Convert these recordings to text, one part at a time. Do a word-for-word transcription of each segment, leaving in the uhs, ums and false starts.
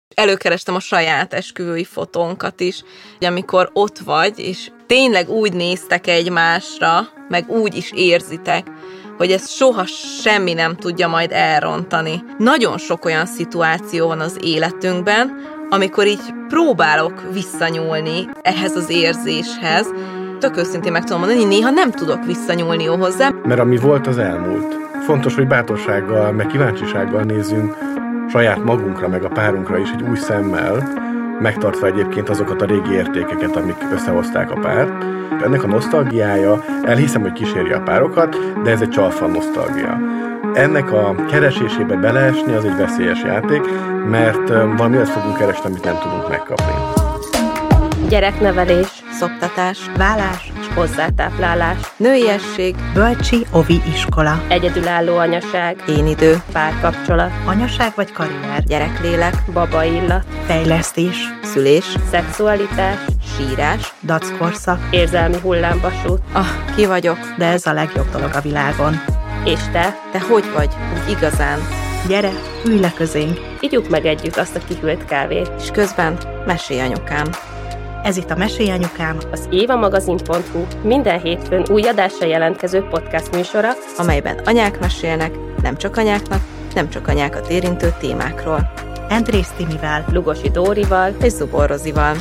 Előkerestem a saját esküvői fotónkat is, hogy amikor ott vagy, és tényleg úgy néztek egymásra, meg úgy is érzitek, hogy ezt soha semmi nem tudja majd elrontani. Nagyon sok olyan szituáció van az életünkben, amikor így próbálok visszanyúlni ehhez az érzéshez. Tök őszintén meg tudom mondani, hogy néha nem tudok visszanyúlni hozzá. Mert ami volt, az elmúlt. Fontos, hogy bátorsággal, meg kíváncsisággal nézzünk saját magunkra, meg a párunkra is egy új szemmel, megtartva egyébként azokat a régi értékeket, amik összehozták a párt. Ennek a nosztalgiája, elhiszem, hogy kíséri a párokat, de ez egy csalfan nosztalgia. Ennek a keresésébe beleesni az egy veszélyes játék, mert valami olyat fogunk keresni, amit nem tudunk megkapni. Gyereknevelés, Szoptatás, vállás és hozzátáplálás, nőiesség, bölcsi ovi iskola, egyedülálló anyaság, én idő, párkapcsolat, anyaság vagy karrier, gyereklélek, baba illat, fejlesztés, szülés, szexualitás, sírás. dackorszak, érzelmi hullámvasút. Ah, ki vagyok? de ez a legjobb dolog a világon. És te? Te hogy vagy? Úgy igazán. Gyere, ülj le közénk! Igyuk meg együtt azt a kihűlt kávét. És közben mesélj anyukám. Ez itt a Mesélj Anyukám, Az évamagazin pont hu minden hétfőn új adásra jelentkező podcast műsora, Amelyben anyák mesélnek, nem csak anyáknak, nem csak anyákat érintő témákról. Andrész Timivel. Lugosi Dórival, És Zubor Rozival.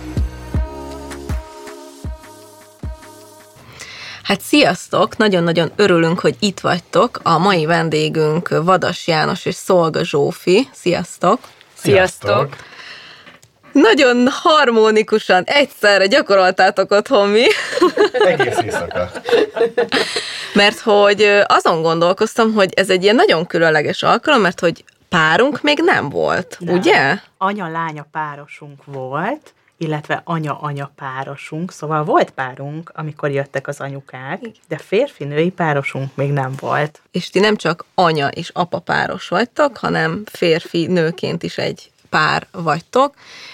Hát sziasztok! Nagyon-nagyon örülünk, hogy itt vagytok. A mai vendégünk Vadas János és Szolga Zsófi. Sziasztok! Sziasztok! Nagyon harmonikusan egyszerre gyakoroltátok otthon mi. Egész éjszaka. Mert hogy azon gondolkoztam, hogy ez egy ilyen nagyon különleges alkalom, mert hogy párunk még nem volt, Nem. ugye? Anya-lánya párosunk volt, illetve anya-anya párosunk, szóval volt párunk, amikor jöttek az anyukák, de férfi-női párosunk még nem volt. És ti nem csak anya és apa páros vagytok, hanem férfi-nőként is egy pár vagytok,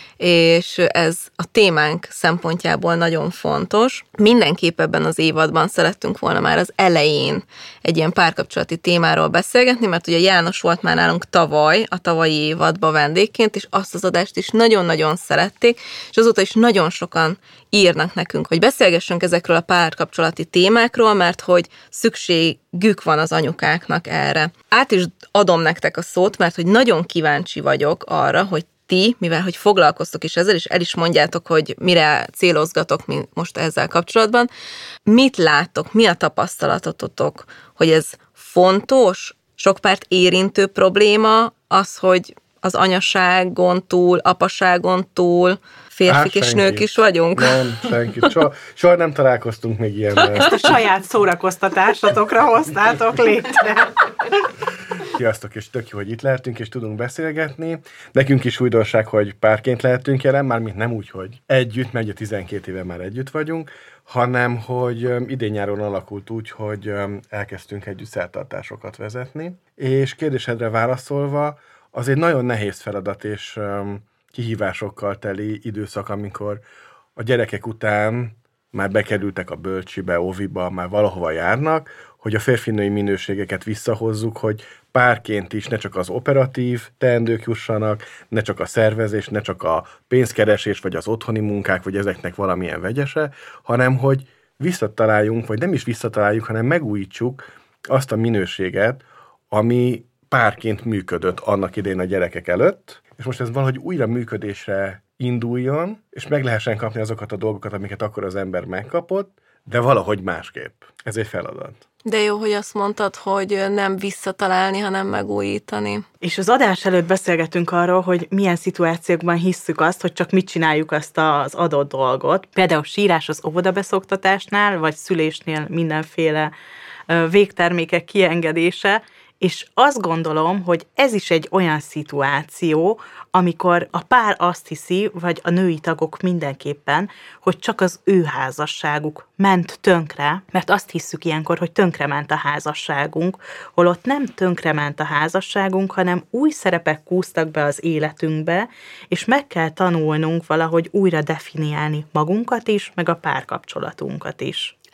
és ez a témánk szempontjából nagyon fontos. Mindenképp ebben az évadban szerettünk volna már az elején egy ilyen párkapcsolati témáról beszélgetni, mert ugye János volt már nálunk tavaly, a tavalyi évadban vendégként, és azt az adást is nagyon-nagyon szerették, és azóta is nagyon sokan írnak nekünk, hogy beszélgessünk ezekről a párkapcsolati témákról, mert hogy szükségük van az anyukáknak erre. Át is adom nektek a szót, mert hogy nagyon kíváncsi vagyok arra, hogy ti, mivel hogy foglalkoztok is ezzel, és el is mondjátok, hogy mire célozgatok mi most ezzel kapcsolatban, mit láttok, mi a tapasztalatotok, hogy ez fontos, sok párt érintő probléma az, hogy az anyaságon túl, apaságon túl férfik és nők is vagyunk? Nem, senki. Soha, soha nem találkoztunk még ilyennel. Ezt a saját szórakoztatásatokra hoztátok létre. Sziasztok, és tök jó, hogy itt lehetünk, és tudunk beszélgetni. Nekünk is újdonság, hogy párként lehetünk jelen, mármint nem úgy, hogy együtt, mert ugye tizenkét éve már együtt vagyunk, hanem, hogy idén-nyáron alakult úgy, hogy elkezdtünk együtt szertartásokat vezetni. És kérdésedre válaszolva, az egy nagyon nehéz feladat, és kihívásokkal teli időszak, amikor a gyerekek után már bekerültek a bölcsibe, óviba, már valahova járnak, hogy a férfi-női minőségeket visszahozzuk, hogy párként is ne csak az operatív teendők jussanak, ne csak a szervezés, ne csak a pénzkeresés, vagy az otthoni munkák, vagy ezeknek valamilyen vegyese, hanem hogy visszataláljunk, vagy nem is visszataláljuk, hanem megújítsuk azt a minőséget, ami párként működött annak idején a gyerekek előtt, és most ez valahogy újra működésre induljon, és meg lehessen kapni azokat a dolgokat, amiket akkor az ember megkapott, de valahogy másképp. Ez egy feladat. De jó, hogy azt mondtad, hogy nem visszatalálni, hanem megújítani. És az adás előtt beszélgetünk arról, hogy milyen szituációkban hisszük azt, hogy csak mit csináljuk azt az adott dolgot. Például sírás az óvodabeszoktatásnál, vagy szülésnél mindenféle végtermékek kiengedése, és azt gondolom, hogy ez is egy olyan szituáció, amikor a pár azt hiszi, vagy a női tagok mindenképpen, hogy csak az ő házasságuk ment tönkre, mert azt hisszük ilyenkor, hogy tönkrement a házasságunk, holott nem tönkrement a házasságunk, hanem új szerepek kúztak be az életünkbe, és meg kell tanulnunk valahogy újra definiálni magunkat is, meg a párkapcsolatunkat is.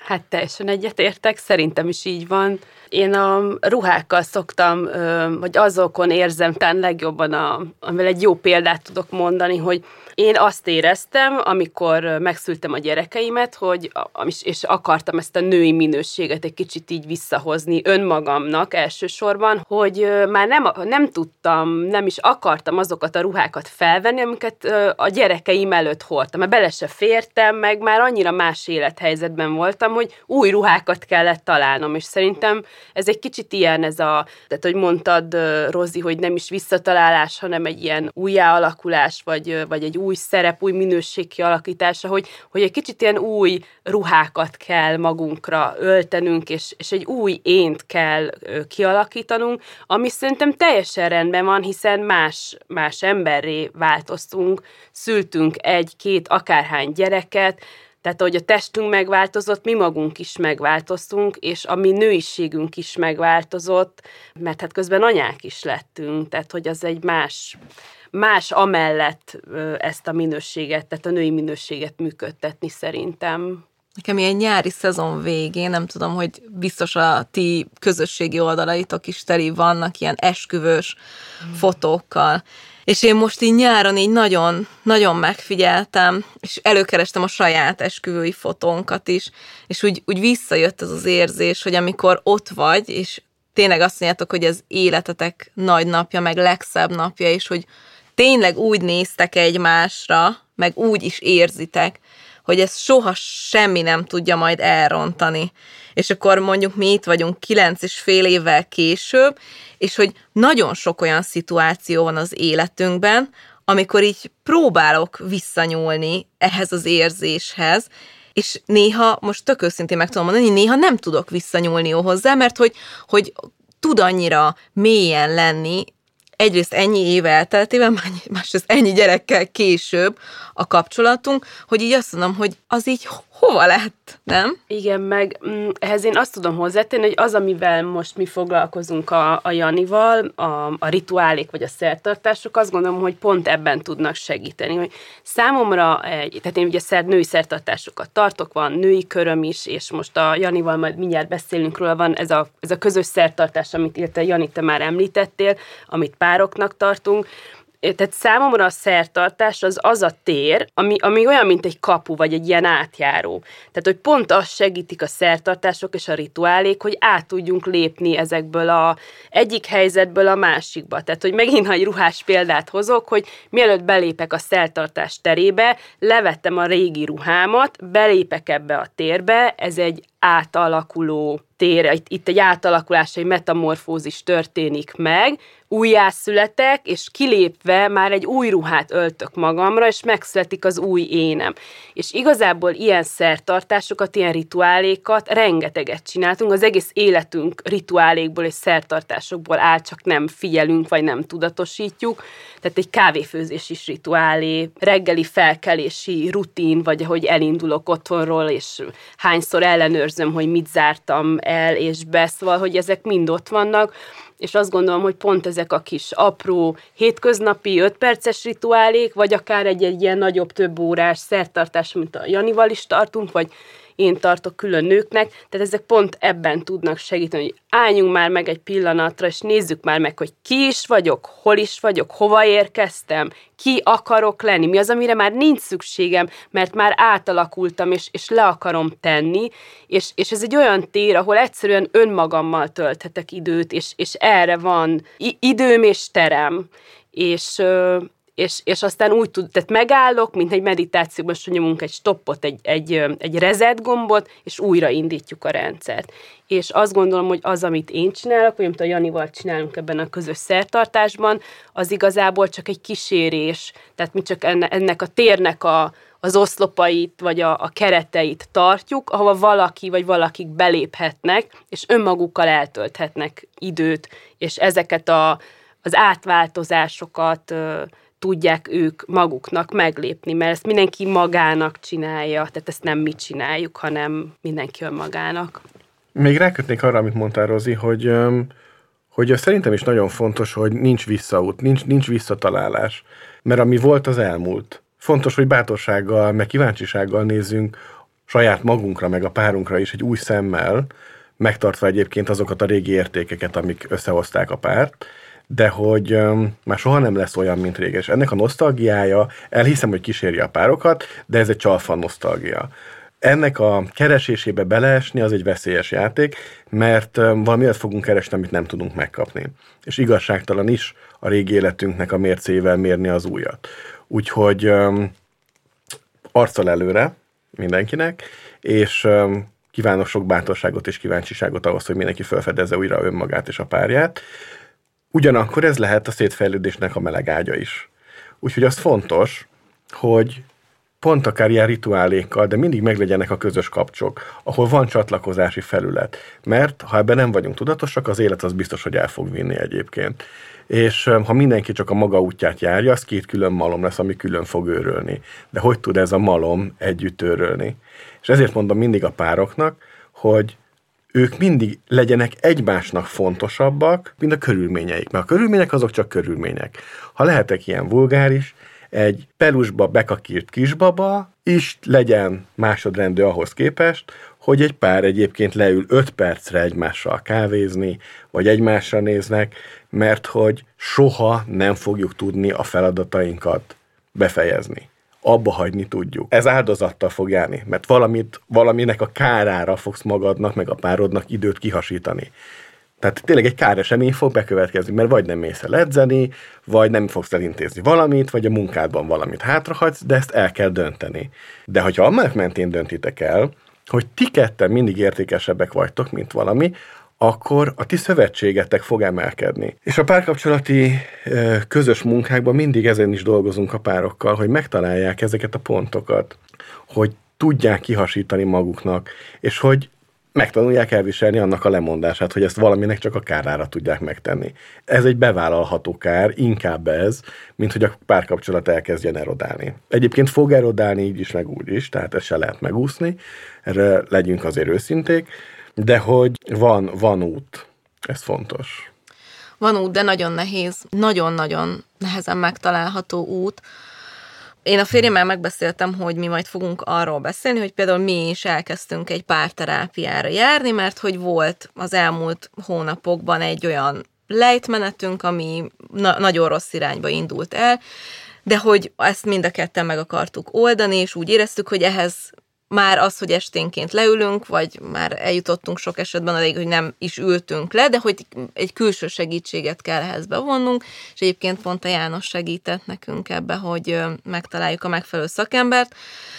Hát teljesen egyetértek, szerintem is így van. Én a ruhákkal szoktam, vagy azokon érzem talán legjobban, a, amivel egy jó példát tudok mondani, hogy én azt éreztem, amikor megszültem a gyerekeimet, hogy, és akartam ezt a női minőséget egy kicsit így visszahozni önmagamnak elsősorban, hogy már nem, nem tudtam, nem is akartam azokat a ruhákat felvenni, amiket a gyerekeim előtt hordtam. Mert bele se fértem, meg már annyira más élethelyzetben voltam, hogy új ruhákat kellett találnom, és szerintem ez egy kicsit ilyen, ez a, tehát hogy mondtad, Rozi, hogy nem is visszatalálás, hanem egy ilyen újjáalakulás, vagy, vagy egy új szerep, új minőség kialakítása, hogy, hogy egy kicsit ilyen új ruhákat kell magunkra öltenünk, és, és egy új ént kell kialakítanunk, ami szerintem teljesen rendben van, hiszen más, más emberré változtunk, szültünk egy-két akárhány gyereket, tehát ahogy a testünk megváltozott, mi magunk is megváltoztunk, és a mi nőiségünk is megváltozott, mert hát közben anyák is lettünk, tehát hogy az egy más, más amellett ezt a minőséget, tehát a női minőséget működtetni szerintem. Nekem ilyen nyári szezon végén, nem tudom, hogy biztos a ti közösségi oldalaitok is teli vannak ilyen esküvős mm. fotókkal. És én most így nyáron így nagyon, nagyon megfigyeltem, és előkerestem a saját esküvői fotónkat is, és úgy, úgy visszajött ez az érzés, hogy amikor ott vagy, és tényleg azt mondjátok, hogy ez életetek nagy napja, meg legszebb napja, és hogy tényleg úgy néztek egymásra, meg úgy is érzitek, hogy ez soha semmi nem tudja majd elrontani. És akkor mondjuk mi itt vagyunk kilenc és fél évvel később, és hogy nagyon sok olyan szituáció van az életünkben, amikor így próbálok visszanyúlni ehhez az érzéshez, és néha, most tök őszintén meg tudom mondani, néha nem tudok visszanyúlni hozzá, mert hogy, hogy tud annyira mélyen lenni, egyrészt ennyi év elteltével, másrészt ennyi gyerekkel később a kapcsolatunk, hogy így azt mondom, hogy az így hova lett, nem? Igen, meg ehhez én azt tudom hozzátenni, hogy az, amivel most mi foglalkozunk a, a Janival, a, a rituálék vagy a szertartások, azt gondolom, hogy pont ebben tudnak segíteni. Hogy számomra, egy, tehát én ugye szer, női szertartásokat tartok, van női köröm is, és most a Janival majd mindjárt beszélünk róla, van ez a, ez a közös szertartás, amit illetve Jani, te már említettél, amit pároknak tartunk. Tehát számomra a szertartás az az a tér, ami, ami olyan, mint egy kapu, vagy egy ilyen átjáró. Tehát, hogy pont azt segítik a szertartások és a rituálék, hogy át tudjunk lépni ezekből a egyik helyzetből a másikba. Tehát, hogy megint, ha egy ruhás példát hozok, hogy mielőtt belépek a szertartás terébe, levettem a régi ruhámat, belépek ebbe a térbe, ez egy átalakuló tér, itt, itt egy átalakulás, egy metamorfózis történik meg, újjászületek, és kilépve már egy új ruhát öltök magamra, és megszületik az új énem. És igazából ilyen szertartásokat, ilyen rituálékat rengeteget csináltunk, az egész életünk rituálékból és szertartásokból áll, csak nem figyelünk, vagy nem tudatosítjuk. Tehát egy kávéfőzés is rituálé, reggeli felkelési rutin, vagy ahogy elindulok otthonról, és hányszor ellenőrzöm, hogy mit zártam el és be, szóval, hogy ezek mind ott vannak, és azt gondolom, hogy pont ezek a kis apró, hétköznapi, öt perces rituálék, vagy akár egy-egy ilyen nagyobb, több órás szertartás, amit a Janival is tartunk, vagy én tartok külön nőknek, tehát ezek pont ebben tudnak segíteni, hogy álljunk már meg egy pillanatra, és nézzük már meg, hogy ki is vagyok, hol is vagyok, hova érkeztem, ki akarok lenni, mi az, amire már nincs szükségem, mert már átalakultam, és, és le akarom tenni, és, és ez egy olyan tér, ahol egyszerűen önmagammal tölthetek időt, és, és erre van időm és terem, és... És, és aztán úgy tud, tehát megállok, mint egy meditációban, és nyomunk egy stoppot, egy, egy, egy reset gombot, és újraindítjuk a rendszert. És azt gondolom, hogy az, amit én csinálok, vagy amit a Janival csinálunk ebben a közös szertartásban, az igazából csak egy kísérés, tehát mi csak enne, ennek a térnek a, az oszlopait, vagy a, a kereteit tartjuk, ahova valaki, vagy valakik beléphetnek, és önmagukkal eltölthetnek időt, és ezeket a, az átváltozásokat tudják ők maguknak meglépni, mert ezt mindenki magának csinálja, tehát ezt nem mi csináljuk, hanem mindenki önmagának. Még rákötnék arra, amit mondtál, Rozi, hogy, hogy szerintem is nagyon fontos, hogy nincs visszaút, nincs, nincs visszatalálás, mert ami volt, az elmúlt. Fontos, hogy bátorsággal, meg kíváncsisággal nézzünk saját magunkra, meg a párunkra is egy új szemmel, megtartva egyébként azokat a régi értékeket, amik összehozták a párt, de hogy um, már soha nem lesz olyan, mint régen. És ennek a nosztalgiája, elhiszem, hogy kíséri a párokat, de ez egy csalfan nosztalgia. Ennek a keresésébe beleesni az egy veszélyes játék, mert um, valami olyat fogunk keresni, amit nem tudunk megkapni. És igazságtalan is a régi életünknek a mércével mérni az újat. Úgyhogy um, arccal előre mindenkinek, és um, kívánok sok bátorságot és kíváncsiságot ahhoz, hogy mindenki felfedezze újra önmagát és a párját. Ugyanakkor ez lehet a szétfejlődésnek a meleg ágya is. Úgyhogy az fontos, hogy pont akár ilyen rituálékkal, de mindig meglegyenek a közös kapcsok, ahol van csatlakozási felület. Mert ha ebben nem vagyunk tudatosak, az élet az biztos, hogy el fog vinni egyébként. És ha mindenki csak a maga útját járja, az két külön malom lesz, ami külön fog őrölni. De hogy tud ez a malom együtt őrölni? És ezért mondom mindig a pároknak, hogy ők mindig legyenek egymásnak fontosabbak, mint a körülményeik. Mert a körülmények azok csak körülmények. Ha lehetek ilyen vulgáris, egy pelusba bekakírt kisbaba is legyen másodrendű ahhoz képest, hogy egy pár egyébként leül öt percre egymással kávézni, vagy egymásra néznek, mert hogy soha nem fogjuk tudni a feladatainkat befejezni. Abba hagyni tudjuk. Ez áldozattal fog járni, mert valamit, valaminek a kárára fogsz magadnak, meg a párodnak időt kihasítani. Tehát tényleg egy káresemény fog bekövetkezni, mert vagy nem mész el edzeni, vagy nem fogsz elintézni valamit, vagy a munkádban valamit hátrahagysz, de ezt el kell dönteni. De hogyha annak mentén döntitek el, hogy ti ketten mindig értékesebbek vagytok, mint valami, akkor a ti szövetségetek fog emelkedni. És a párkapcsolati közös munkákban mindig ezen is dolgozunk a párokkal, hogy megtalálják ezeket a pontokat, hogy tudják kihasítani maguknak, és hogy megtanulják elviselni annak a lemondását, hogy ezt valaminek csak a kárára tudják megtenni. Ez egy bevállalható kár, inkább ez, mint hogy a párkapcsolat elkezdjen erodálni. Egyébként fog erodálni így is, meg úgy is, tehát ezt se lehet megúszni, erre legyünk azért őszinték, de hogy van, van út, ez fontos. Van út, de nagyon nehéz, nagyon-nagyon nehezen megtalálható út. Én a férjemmel megbeszéltem, hogy mi majd fogunk arról beszélni, hogy például mi is elkezdtünk egy párterápiára járni, mert hogy volt az elmúlt hónapokban egy olyan lejtmenetünk, ami na- nagyon rossz irányba indult el, de hogy ezt mind a ketten meg akartuk oldani, és úgy éreztük, hogy ehhez már az, hogy esténként leülünk, vagy már eljutottunk sok esetben addig, hogy nem is ültünk le, de hogy egy külső segítséget kell ehhez bevonnunk, és egyébként pont a János segített nekünk ebbe, hogy megtaláljuk a megfelelő szakembert,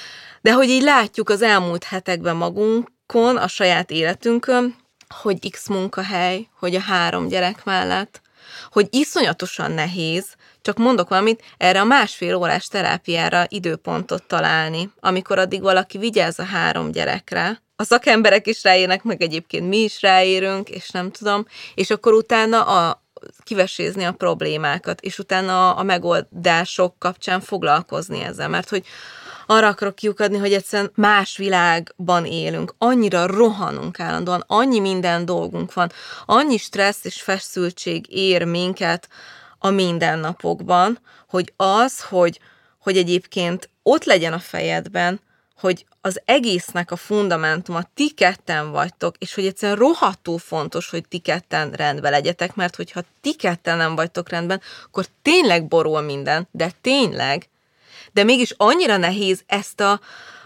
de hogy így látjuk az elmúlt hetekben magunkon, a saját életünkön, hogy X munkahely, hogy a három gyerek mellett, hogy iszonyatosan nehéz, csak mondok valamit, erre a másfél órás terápiára időpontot találni, amikor addig valaki vigyáz a három gyerekre. A szakemberek is ráérnek, meg egyébként mi is ráérünk, és nem tudom, és akkor utána a, kivesézni a problémákat, és utána a, a megoldások kapcsán foglalkozni ezzel, mert hogy arra akarok kiukadni, hogy egyszerűen más világban élünk, annyira rohanunk állandóan, annyi minden dolgunk van, annyi stressz és feszültség ér minket a mindennapokban, hogy az, hogy, hogy egyébként ott legyen a fejedben, hogy az egésznek a fundamentuma ti ketten vagytok, és hogy egyszerűen rohadtul fontos, hogy ti ketten rendben legyetek, mert hogyha ti ketten nem vagytok rendben, akkor tényleg borul minden, de tényleg, de mégis annyira nehéz ezt a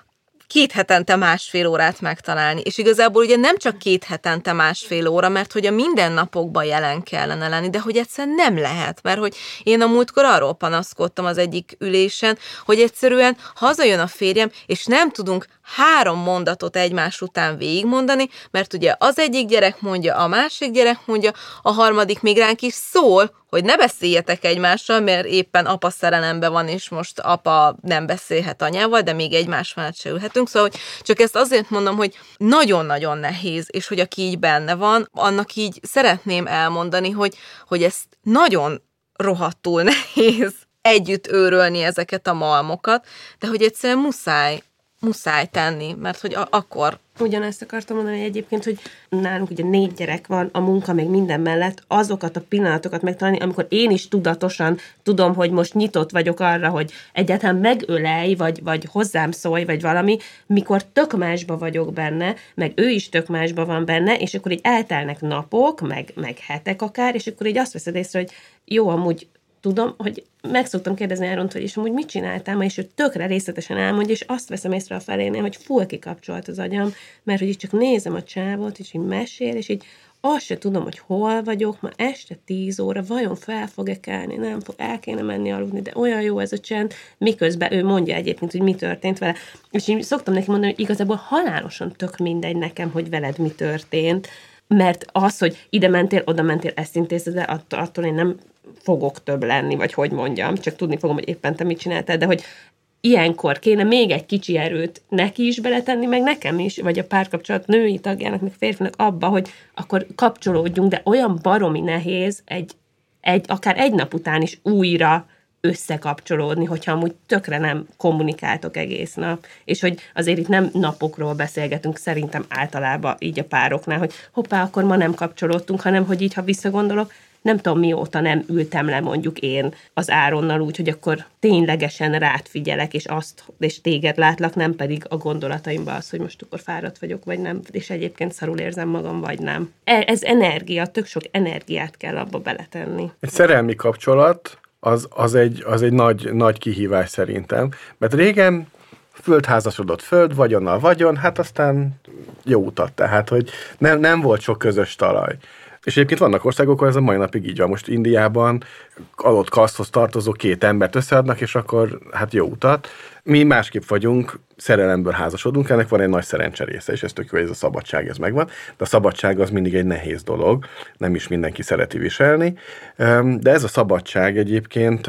két hetente másfél órát megtalálni. És igazából ugye nem csak két hetente másfél óra, mert hogy a mindennapokban jelen kellene lenni, de hogy egyszerűen nem lehet, mert hogy én a múltkor arról panaszkodtam az egyik ülésen, hogy egyszerűen hazajön a férjem, és nem tudunk három mondatot egymás után végigmondani, mert ugye az egyik gyerek mondja, a másik gyerek mondja, a harmadik még ránk is szól, hogy ne beszéljetek egymással, mert éppen apa szerelemben van, és most apa nem beszélhet anyával, de még egymás mellett se ülhetünk. Szóval hogy csak ezt azért mondom, hogy nagyon-nagyon nehéz, és hogy aki így benne van, annak így szeretném elmondani, hogy, hogy ezt nagyon rohadtul nehéz együtt őrölni ezeket a malmokat, de hogy egyszerűen muszáj muszáj tenni, mert hogy a- akkor... Ugyanezt akartam mondani egyébként, hogy nálunk ugye négy gyerek van, a munka meg minden mellett, azokat a pillanatokat megtalálni, amikor én is tudatosan tudom, hogy most nyitott vagyok arra, hogy egyáltalán megölelj, vagy, vagy hozzám szólj, vagy valami, mikor tök másba vagyok benne, meg ő is tök másba van benne, és akkor így eltelnek napok, meg, meg hetek akár, és akkor így azt veszed észre, hogy jó, amúgy tudom, hogy meg szoktam kérdezni Áront, hogy és amúgy mit csináltál ma, és ő tökre részletesen elmondja, és azt veszem észre a felénél, hogy full kikapcsolt az agyam, mert hogy így csak nézem a csávot, és így mesél, és így azt se tudom, hogy hol vagyok, ma este tíz óra, vajon fel fog-e kelni, nem fog, el kéne menni aludni, de olyan jó ez a csend, miközben ő mondja egyébként, hogy mi történt vele. És így szoktam neki mondani, hogy igazából halálosan tök mindegy nekem, hogy veled mi történt, mert az, hogy ide mentél, oda mentél, ezt intézted, de attól, attól én nem fogok több lenni, vagy hogy mondjam, csak tudni fogom, hogy éppen te mit csináltál, de hogy ilyenkor kéne még egy kicsi erőt neki is beletenni, meg nekem is, vagy a párkapcsolat női tagjának, meg férfinak abba, hogy akkor kapcsolódjunk, de olyan baromi nehéz egy, egy, akár egy nap után is újra összekapcsolódni, hogyha amúgy tökre nem kommunikáltok egész nap, és hogy azért itt nem napokról beszélgetünk, szerintem általában így a pároknál, hogy hoppá, akkor ma nem kapcsolódtunk, hanem hogy így, ha visszagondolok, nem tudom, mióta nem ültem le mondjuk én az Áronnal úgy, hogy akkor ténylegesen rád figyelek, és azt, és téged látlak, nem pedig a gondolataimban az, hogy most akkor fáradt vagyok, vagy nem, és egyébként szarul érzem magam, vagy nem. Ez energia, tök sok energiát kell abba beletenni. Egy szerelmi kapcsolat az, az, egy, az egy nagy, nagy kihívás szerintem, mert régen földházasodott föld, vagyonnal vagyon, hát aztán jó utat, tehát, hogy nem, nem volt sok közös talaj. És egyébként vannak országok, ahol ez a mai napig így van. Most Indiában adott kaszthoz tartozó két embert összeadnak, és akkor hát jó utat. Mi másképp vagyunk, szerelemből házasodunk, ennek van egy nagy szerencse része, és ez tök jó, hogy ez a szabadság, ez megvan. De a szabadság az mindig egy nehéz dolog, nem is mindenki szereti viselni. De ez a szabadság egyébként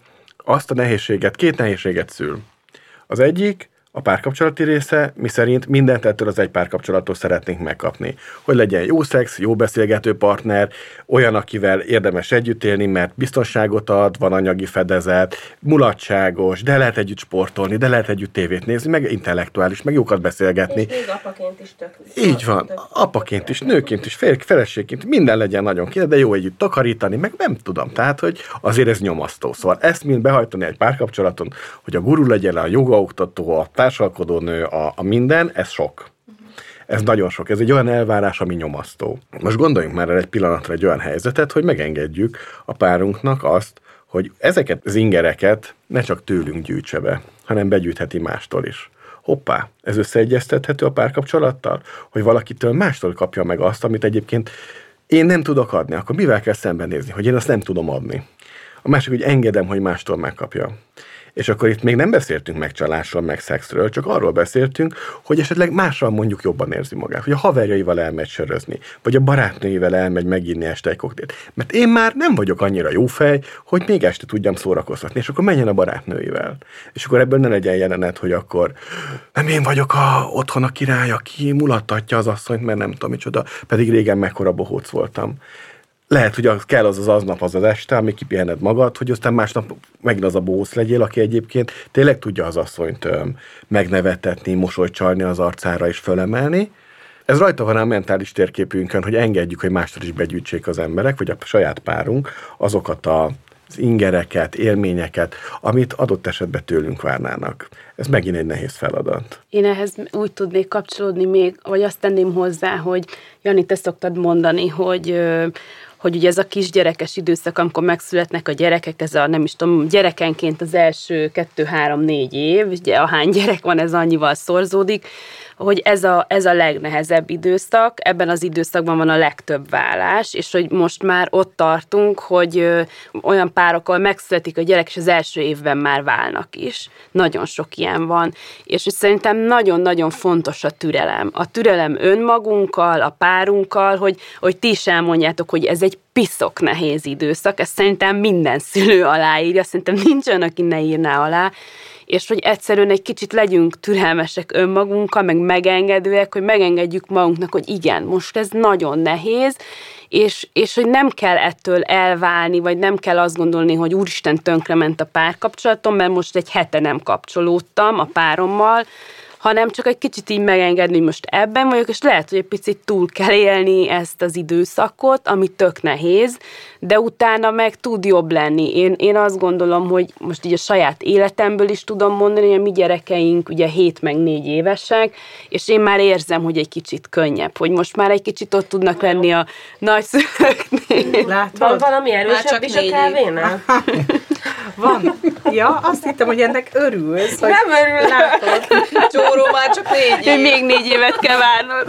azt a nehézséget, két nehézséget szül. Az egyik, a párkapcsolati része, mi szerint mindent ettől az egy párkapcsolattól szeretnénk megkapni. Hogy legyen jó szex, jó beszélgető partner, olyan, akivel érdemes együtt élni, mert biztonságot ad, van anyagi fedezet, mulatságos, de lehet együtt sportolni, de lehet együtt tévét nézni, meg intellektuális, meg jókat beszélgetni. És még apaként is tök. Így van, apaként is, nőként is, fél, feleségként, minden legyen nagyon kéne, de jó együtt takarítani, meg nem tudom. Tehát, hogy azért ez nyomasztó. Szóval ezt mind behajtani egy párkapcsolaton, hogy a guru legyen, a jogaoktató, a társalkodó nő, a, a minden, ez sok. Ez nagyon sok. Ez egy olyan elvárás, ami nyomasztó. Most gondoljunk már el egy pillanatra egy olyan helyzetet, hogy megengedjük a párunknak azt, hogy ezeket az ingereket ne csak tőlünk gyűjtse be, hanem begyűjtheti mástól is. Hoppá, ez összeegyeztethető a párkapcsolattal? Hogy valakitől mástól kapja meg azt, amit egyébként én nem tudok adni, akkor mivel kell szembenézni, hogy én azt nem tudom adni? A másik, hogy engedem, hogy mástól megkapja. És akkor itt még nem beszéltünk meg csalásról, meg szexről, csak arról beszéltünk, hogy esetleg mással mondjuk jobban érzi magát, hogy a haverjaival elmegy sörözni, vagy a barátnőivel elmegy meginni este egy koktélt. Mert én már nem vagyok annyira jó fej, hogy még este tudjam szórakoztatni, és akkor menjen a barátnőivel. És akkor ebből ne legyen jelenet, hogy akkor nem én vagyok a, otthon a király, aki mulattatja az asszonyt, mert nem tudom micsoda, pedig régen mekkora bohóc voltam. Lehet, hogy kell az az aznap, az az este, ami kipihened magad, hogy aztán másnap megint az a bósz legyél, aki egyébként tényleg tudja az asszonyt öm, megnevetetni, mosolyt csalni az arcára és fölemelni. Ez rajta van a mentális térképünkön, hogy engedjük, hogy mástól is begyűjtsék az emberek, vagy a saját párunk azokat a az ingereket, élményeket, amit adott esetben tőlünk várnának. Ez megint egy nehéz feladat. Én ehhez úgy tudnék kapcsolódni még, vagy azt tenném hozzá, hogy Jani, te szoktad mondani, hogy, hogy ugye ez a kisgyerekes időszak, amikor megszületnek a gyerekek, ez a nem is tudom, gyerekenként az első kettő, három, négy év, ugye ahány gyerek van, ez annyival szorzódik, hogy ez a, ez a legnehezebb időszak, ebben az időszakban van a legtöbb válás, és hogy most már ott tartunk, hogy ö, olyan párokkal megszületik a gyerek, és az első évben már válnak is. Nagyon sok ilyen van. És hogy szerintem nagyon-nagyon fontos a türelem. A türelem önmagunkkal, a párunkkal, hogy, hogy ti is elmondjátok, hogy ez egy piszok nehéz időszak, ezt szerintem minden szülő aláírja, szerintem nincs olyan, aki ne írná alá, és hogy egyszerűen egy kicsit legyünk türelmesek önmagunkkal, meg megengedőek, hogy megengedjük magunknak, hogy igen, most ez nagyon nehéz, és, és hogy nem kell ettől elválni, vagy nem kell azt gondolni, hogy úristen, tönkrement a párkapcsolatom, mert most egy hete nem kapcsolódtam a párommal, hanem csak egy kicsit így megengedni, hogy most ebben vagyok, és lehet, hogy egy picit túl kell élni ezt az időszakot, ami tök nehéz, de utána meg tud jobb lenni. Én, én azt gondolom, hogy most így a saját életemből is tudom mondani, hogy a mi gyerekeink ugye hét meg négy évesek, és én már érzem, hogy egy kicsit könnyebb, hogy most már egy kicsit ott tudnak lenni a nagyszülőknél. Látod? Van valami erősebb is a kávénál? Van. Ja, azt hittem, hogy ennek örülsz. Hogy Nem örül. látod. Csóró már csak négy év. Még négy évet kell várnod.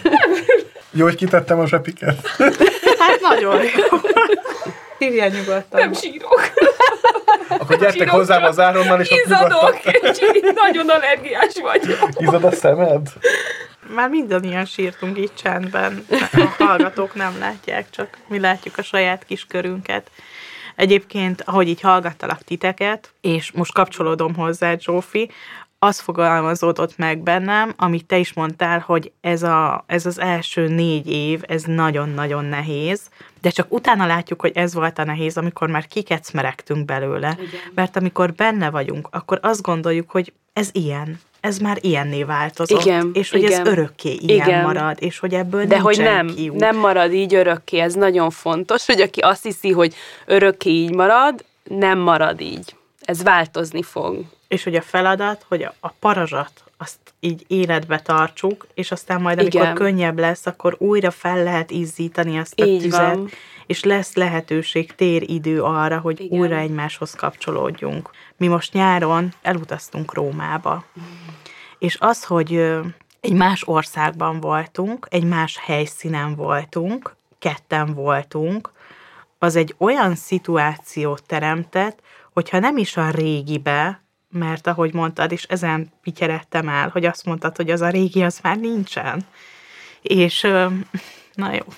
Jó, hogy kitettem a zsepiket. Hát nagyon jó. Írjál nyugodtan. Nem sírok. Akkor gyertek hozzám az áronnal, és ott Izzadok, nyugodtan. kicsit nagyon allergiás vagyok. Izzad a szemed? Már mindannyian sírtunk itt csendben. A hallgatók nem látják, csak mi látjuk a saját kis körünket. Egyébként, ahogy így hallgattalak titeket, és most kapcsolódom hozzá, Zsófi, az fogalmazódott meg bennem, amit te is mondtál, hogy ez, a, ez az első négy év, ez nagyon-nagyon nehéz, de csak utána látjuk, hogy ez volt a nehéz, amikor már kikecmeregtünk belőle. Igen. Mert amikor benne vagyunk, akkor azt gondoljuk, hogy ez ilyen, ez már ilyenné változott, Igen, és hogy igen. ez örökké ilyen Igen. marad, és hogy ebből De hogy nincsen nem, kiút. nem marad így örökké, ez nagyon fontos, hogy aki azt hiszi, hogy örökké így marad, nem marad így. Ez változni fog. És hogy a feladat, hogy a, a parazsat azt így életbe tartsuk, és aztán majd, amikor Igen. könnyebb lesz, akkor újra fel lehet izzítani azt a Így tüzet, van. és lesz lehetőség, tér, idő arra, hogy Igen. újra egymáshoz kapcsolódjunk. Mi most nyáron elutaztunk Rómába. Mm. És az, hogy ö, egy más országban voltunk, egy más helyszínen voltunk, ketten voltunk, az egy olyan szituációt teremtett, hogyha nem is a régibe, mert ahogy mondtad, és ezen pityeredtem el, hogy azt mondtad, hogy az a régi, az már nincsen. És, ö, na jó.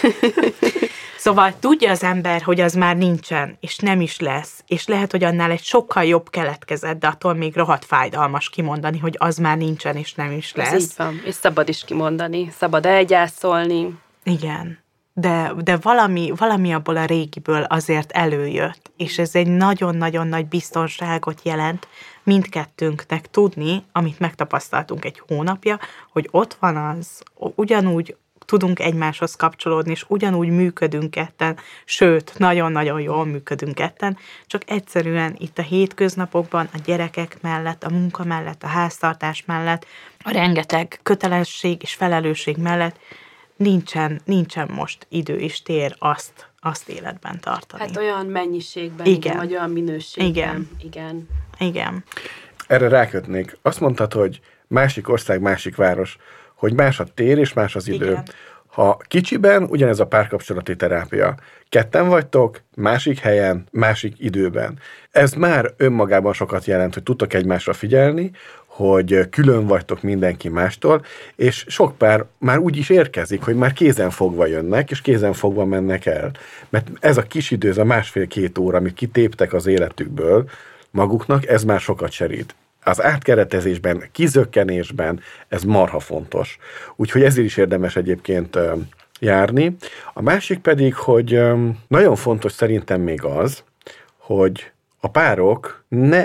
Szóval tudja az ember, hogy az már nincsen, és nem is lesz, és lehet, hogy annál egy sokkal jobb keletkezett, de attól még rohadt fájdalmas kimondani, hogy az már nincsen, és nem is lesz. Ez így van. És szabad is kimondani, szabad elgyászolni. Igen, de, de valami, valami abból a régiből azért előjött, és ez egy nagyon-nagyon nagy biztonságot jelent mindkettőnknek tudni, amit megtapasztaltunk egy hónapja, hogy ott van az, ugyanúgy tudunk egymáshoz kapcsolódni, és ugyanúgy működünk ketten, sőt, nagyon-nagyon jól működünk ketten, csak egyszerűen itt a hétköznapokban, a gyerekek mellett, a munka mellett, a háztartás mellett, a rengeteg kötelesség és felelősség mellett nincsen, nincsen most idő és tér azt, azt életben tartani. Hát olyan mennyiségben, Igen. igen, vagy olyan minőségben. Igen. Igen. Igen. Erre rákötnék. Azt mondtad, hogy másik ország, másik város, hogy más a tér és más az idő. Igen. Ha kicsiben ugyanez a párkapcsolati terápia. Ketten vagytok, másik helyen, másik időben. Ez már önmagában sokat jelent, hogy tudtok egymásra figyelni, hogy külön vagytok mindenki mástól, és sok pár már úgy is érkezik, hogy már kézenfogva jönnek, és kézenfogva mennek el. Mert ez a kis idő, ez a másfél-két óra, amit kitéptek az életükből maguknak, ez már sokat serít. Az átkeretezésben, kizökkenésben ez marha fontos. Úgyhogy ezért is érdemes egyébként járni. A másik pedig, hogy nagyon fontos szerintem még az, hogy a párok ne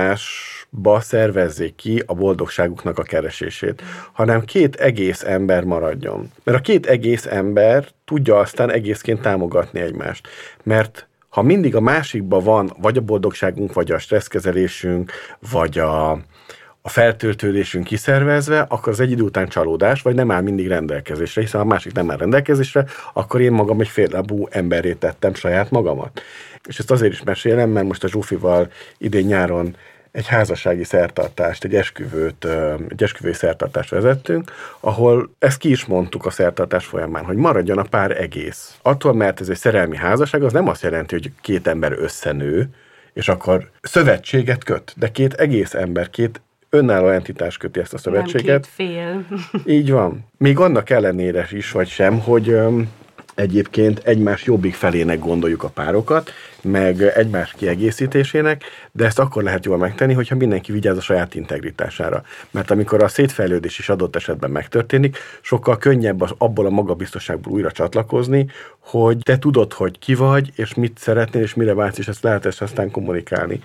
egymásba szervezzék ki a boldogságuknak a keresését, hanem két egész ember maradjon. Mert a két egész ember tudja aztán egészként támogatni egymást. Mert ha mindig a másikban van vagy a boldogságunk, vagy a stresszkezelésünk, vagy a, a feltöltődésünk kiszervezve, akkor az egy idő után csalódás, vagy nem áll mindig rendelkezésre, hiszen ha a másik nem áll rendelkezésre, akkor én magam egy féllábú emberré tettem saját magamat. És ezt azért is mesélem, mert most a Zsófival idén nyáron egy házassági szertartást, egy esküvőt, egy esküvői szertartást vezettünk, ahol ezt ki is mondtuk a szertartás folyamán, hogy maradjon a pár egész. Attól, mert ez egy szerelmi házasság, az nem azt jelenti, hogy két ember összenő, és akkor szövetséget köt, de két egész ember, két önálló entitás köti ezt a szövetséget. Nem két fél. Így van. Még annak ellenére is, vagy sem, hogy öm, egyébként egymás jobbik felének gondoljuk a párokat, meg egymás kiegészítésének, de ezt akkor lehet jól megtenni, hogyha mindenki vigyáz a saját integritására. Mert amikor a szétfejlődés is adott esetben megtörténik, sokkal könnyebb az, abból a magabiztosságból újra csatlakozni, hogy te tudod, hogy ki vagy, és mit szeretnél, és mire vágysz, és ezt lehet ezt aztán kommunikálni.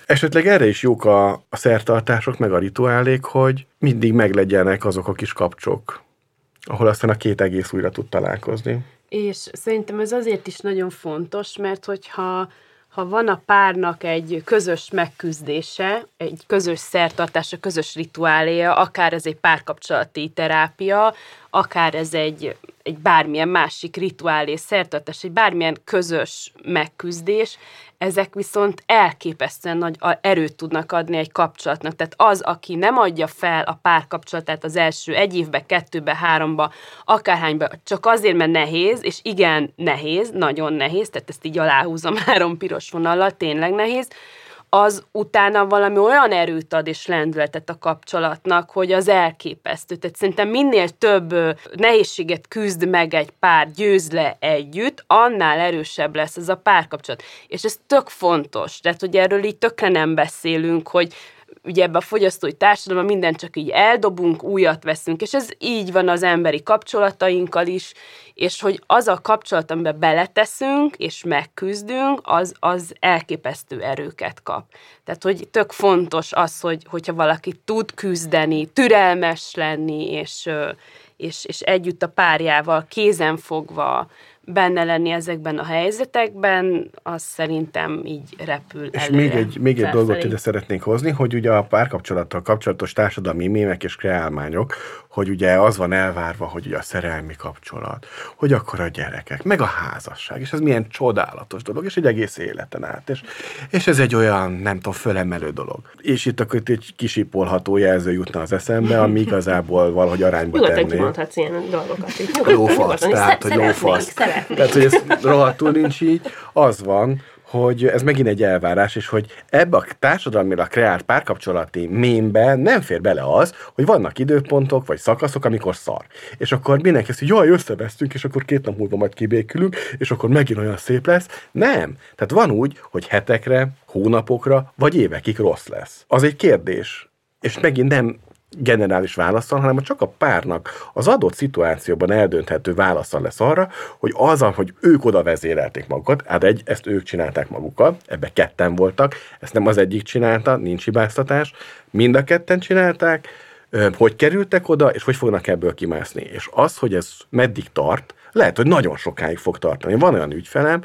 Esetleg erre is jók a, a szertartások, meg a rituálék, hogy mindig meglegyenek azok a kis kapcsok, ahol aztán a két egész újra tud találkozni. És szerintem ez azért is nagyon fontos, mert hogyha ha van a párnak egy közös megküzdése, egy közös szertartása, közös rituáléja, akár ez egy párkapcsolati terápia, akár ez egy, egy bármilyen másik rituálé, szertartás, egy bármilyen közös megküzdés, ezek viszont elképesztően nagy erőt tudnak adni egy kapcsolatnak. Tehát az, aki nem adja fel a párkapcsolatát az első egy évbe, kettőbe, háromba, akárhányba, csak azért, mert nehéz, és igen, nehéz, nagyon nehéz, tehát ezt így aláhúzom három piros vonallal, tényleg nehéz, az utána valami olyan erőt ad és lendületet a kapcsolatnak, hogy az elképesztő. Tehát szerintem minél több nehézséget küzd meg egy pár, győz le együtt, annál erősebb lesz ez a párkapcsolat. És ez tök fontos. Tehát, hogy erről így tökre nem beszélünk, hogy ugye ebben a fogyasztói társadalomban mindent csak így eldobunk, újat veszünk, és ez így van az emberi kapcsolatainkkal is, és hogy az a kapcsolat, amiben beleteszünk, és megküzdünk, az, az elképesztő erőket kap. Tehát, hogy tök fontos az, hogy, hogyha valaki tud küzdeni, türelmes lenni, és, és, és együtt a párjával kézenfogva benne lenni ezekben a helyzetekben, az szerintem így repül és előre. És még egy, még egy dolgot ide szeretnék hozni, hogy ugye a párkapcsolattal kapcsolatos társadalmi mémek és kreálmányok, hogy ugye az van elvárva, hogy ugye a szerelmi kapcsolat, hogy akkor a gyerekek, meg a házasság, és ez milyen csodálatos dolog, és egy egész életen át, és, és ez egy olyan, nem tudom, fölemelő dolog. És itt akkor egy kisipolható jelző jutna az eszembe, ami igazából valahogy arányba tenné. Nyugodtan kimondhatsz ilyen dolgokat. Lófasz, tehát, hogy lófasz. Tehát, hogy ez rohadtul nincs így. Az van, hogy ez megint egy elvárás, és hogy ebbe a társadalmilag kreált párkapcsolati mémbe nem fér bele az, hogy vannak időpontok, vagy szakaszok, amikor szar. És akkor mindenki azt, hogy jaj, összevesztünk, és akkor két nap múlva majd kibékülünk, és akkor megint olyan szép lesz. Nem. Tehát van úgy, hogy hetekre, hónapokra, vagy évekig rossz lesz. Az egy kérdés. És megint nem generális válaszsal, hanem csak a párnak az adott szituációban eldönthető válaszsal lesz arra, hogy az, hogy ők oda vezérelték magukat, hát egy, ezt ők csinálták magukkal, ebbe ketten voltak, ezt nem az egyik csinálta, nincs hibáztatás, mind a ketten csinálták, hogy kerültek oda, és hogy fognak ebből kimászni. És az, hogy ez meddig tart, lehet, hogy nagyon sokáig fog tartani. Van olyan ügyfelem,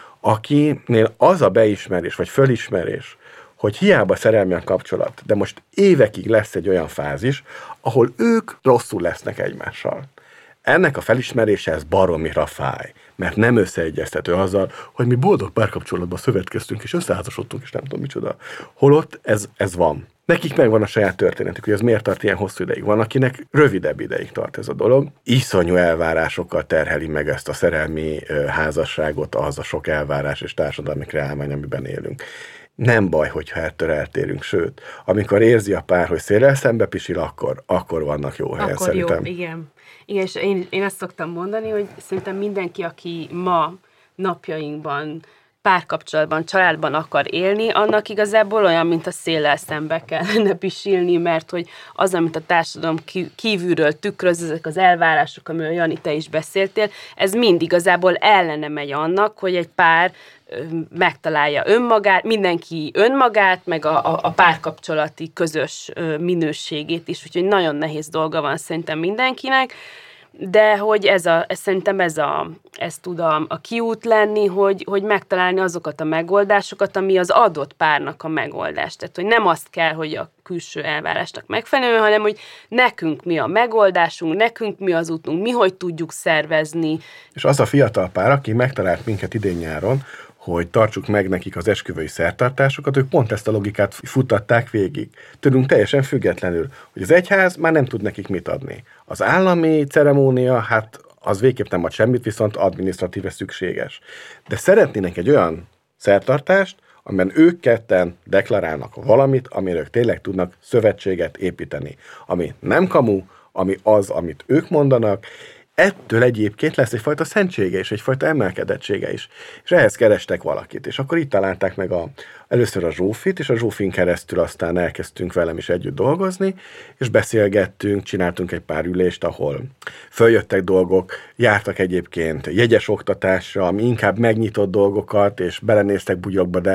akinél az a beismerés, vagy fölismerés, hogy hiába szerelmi a kapcsolat, de most évekig lesz egy olyan fázis, ahol ők rosszul lesznek egymással. Ennek a felismerése ez baromira fáj, mert nem összeegyeztető azzal, hogy mi boldog párkapcsolatban szövetkeztünk, és összeházasodtunk, és nem tudom micsoda. Holott ez, ez van. Nekik megvan a saját történetük, hogy ez miért tart ilyen hosszú ideig. Van, akinek rövidebb ideig tart ez a dolog. Iszonyú elvárásokkal terheli meg ezt a szerelmi házasságot, az a sok elvárás és társadalmi kreálmány, amiben élünk. Nem baj, hogyha ettől eltérünk, sőt, amikor érzi a pár, hogy széllel szembe pisil, akkor, akkor vannak jó helyen akkor szerintem. Jó, igen. Igen, és én, én ezt szoktam mondani, hogy szerintem mindenki, aki ma napjainkban párkapcsolatban, családban akar élni, annak igazából olyan, mint a széllel szembe kellene pisilni, mert hogy az, amit a társadalom kívülről tükröz, ezek az elvárások, amiről Jani, te is beszéltél, ez mind igazából ellene megy annak, hogy egy pár megtalálja önmagát, mindenki önmagát, meg a, a, a párkapcsolati közös minőségét is, úgyhogy nagyon nehéz dolga van szerintem mindenkinek, de hogy ez a, ez szerintem ez, a, ez tud a, a kiút lenni, hogy, hogy megtalálni azokat a megoldásokat, ami az adott párnak a megoldás. Tehát, hogy nem azt kell, hogy a külső elvárásnak megfelelően, hanem, hogy nekünk mi a megoldásunk, nekünk mi az útunk, mi hogy tudjuk szervezni. És az a fiatal pár, aki megtalált minket idén-nyáron, hogy tartsuk meg nekik az esküvői szertartásokat, ők pont ezt a logikát futtatták végig. Tőlünk teljesen függetlenül, hogy az egyház már nem tud nekik mit adni. Az állami ceremónia, hát az végképp nem ad semmit, viszont adminisztratíve szükséges. De szeretnének egy olyan szertartást, amiben ők ketten deklarálnak valamit, amire ők tényleg tudnak szövetséget építeni. Ami nem kamu, ami az, amit ők mondanak. Ettől egyébként lesz egyfajta szentsége és egyfajta emelkedettsége is. És ehhez kerestek valakit. És akkor itt találták meg a, először a Zsófit, és a Zsófin keresztül aztán elkezdtünk velem is együtt dolgozni, és beszélgettünk, csináltunk egy pár ülést, ahol följöttek dolgok, jártak egyébként jegyes oktatásra, ami inkább megnyitott dolgokat, és belenéztek bugyokba, de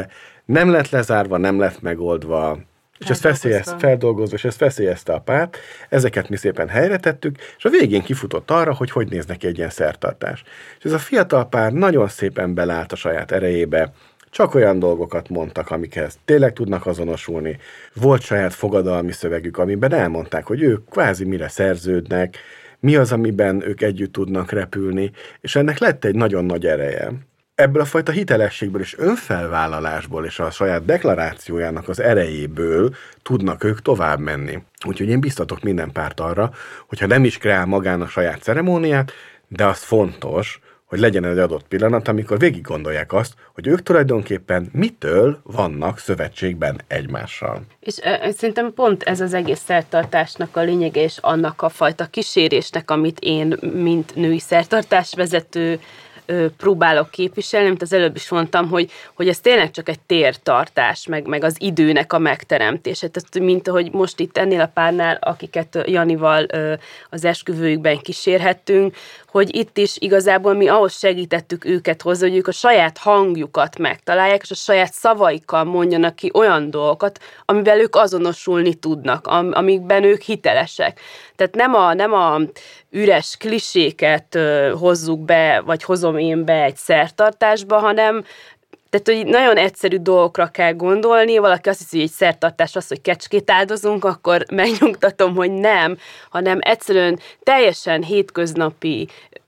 Nem lett lezárva, nem lett megoldva, és ez veszélyezte, feldolgozva, és ez veszélyezte a párt. Ezeket mi szépen helyre tettük, és a végén kifutott arra, hogy hogy néz neki egy ilyen szertartás. És ez a fiatal pár nagyon szépen belállt a saját erejébe, csak olyan dolgokat mondtak, amikhez tényleg tudnak azonosulni. Volt saját fogadalmi szövegük, amiben elmondták, hogy ők kvázi mire szerződnek, mi az, amiben ők együtt tudnak repülni, és ennek lett egy nagyon nagy ereje. Ebből a fajta hitelességből és önfelvállalásból és a saját deklarációjának az erejéből tudnak ők tovább menni. Úgyhogy én biztatok minden párt arra, hogyha nem is kreál magának saját ceremóniát, de az fontos, hogy legyen egy adott pillanat, amikor végig gondolják azt, hogy ők tulajdonképpen mitől vannak szövetségben egymással. És e, szerintem pont ez az egész szertartásnak a lényege, és annak a fajta kísérésnek, amit én, mint női szertartásvezető, próbálok képviselni, mint az előbb is mondtam, hogy, hogy ez tényleg csak egy tértartás, meg, meg az időnek a megteremtése. Tehát, mint ahogy most itt ennél a párnál, akiket Janival az esküvőjükben kísérhettünk, hogy itt is igazából mi ahhoz segítettük őket hozzá, hogy ők a saját hangjukat megtalálják, és a saját szavaikkal mondjanak ki olyan dolgokat, amivel ők azonosulni tudnak, am- amikben ők hitelesek. Tehát nem a, nem a üres kliséket uh, hozzuk be, vagy hozom én be egy szertartásba, hanem tehát, hogy nagyon egyszerű dolgokra kell gondolni, valaki azt hiszi, hogy egy szertartás az, hogy kecskét áldozunk, akkor megnyugtatom, hogy nem, hanem egyszerűen teljesen hétköznapi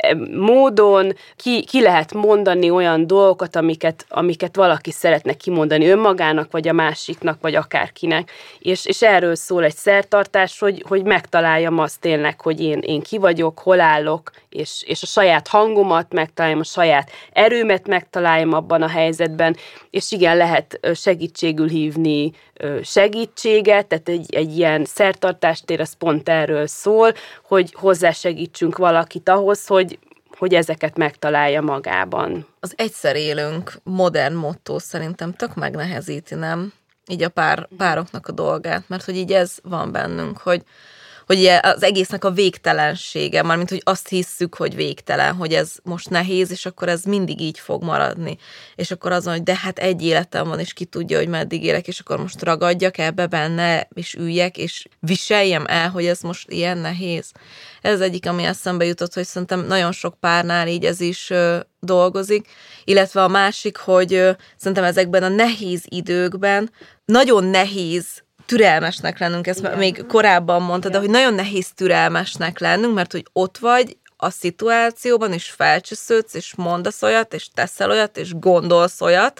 módon ki, ki lehet mondani olyan dolgokat, amiket, amiket valaki szeretne kimondani önmagának, vagy a másiknak, vagy akárkinek. És, és erről szól egy szertartás, hogy, hogy megtaláljam azt tényleg, hogy én, én ki vagyok, hol állok, és, és a saját hangomat megtaláljam, a saját erőmet megtaláljam abban a helyzetben, és igen, lehet segítségül hívni segítséget, tehát egy, egy ilyen szertartástér, az pont erről szól, hogy hozzásegítsünk valakit ahhoz, hogy, hogy ezeket megtalálja magában. Az egyszer élünk modern motto szerintem tök megnehezíti, nem? Így a pár, pároknak a dolgát, mert hogy így ez van bennünk, hogy hogy az egésznek a végtelensége, mármint, hogy azt hisszük, hogy végtelen, hogy ez most nehéz, és akkor ez mindig így fog maradni. És akkor azon, hogy de hát egy életem van, és ki tudja, hogy meddig élek, és akkor most ragadjak ebbe benne, és üljek, és viseljem el, hogy ez most ilyen nehéz. Ez az egyik, ami eszembe jutott, hogy szerintem nagyon sok párnál így ez is ö, dolgozik, illetve a másik, hogy ö, szerintem ezekben a nehéz időkben nagyon nehéz türelmesnek lennünk, ezt igen. Még korábban mondtad, de hogy nagyon nehéz türelmesnek lennünk, mert hogy ott vagy a szituációban, és felcsúsződsz, és mondasz olyat, és teszel olyat, és gondolsz olyat,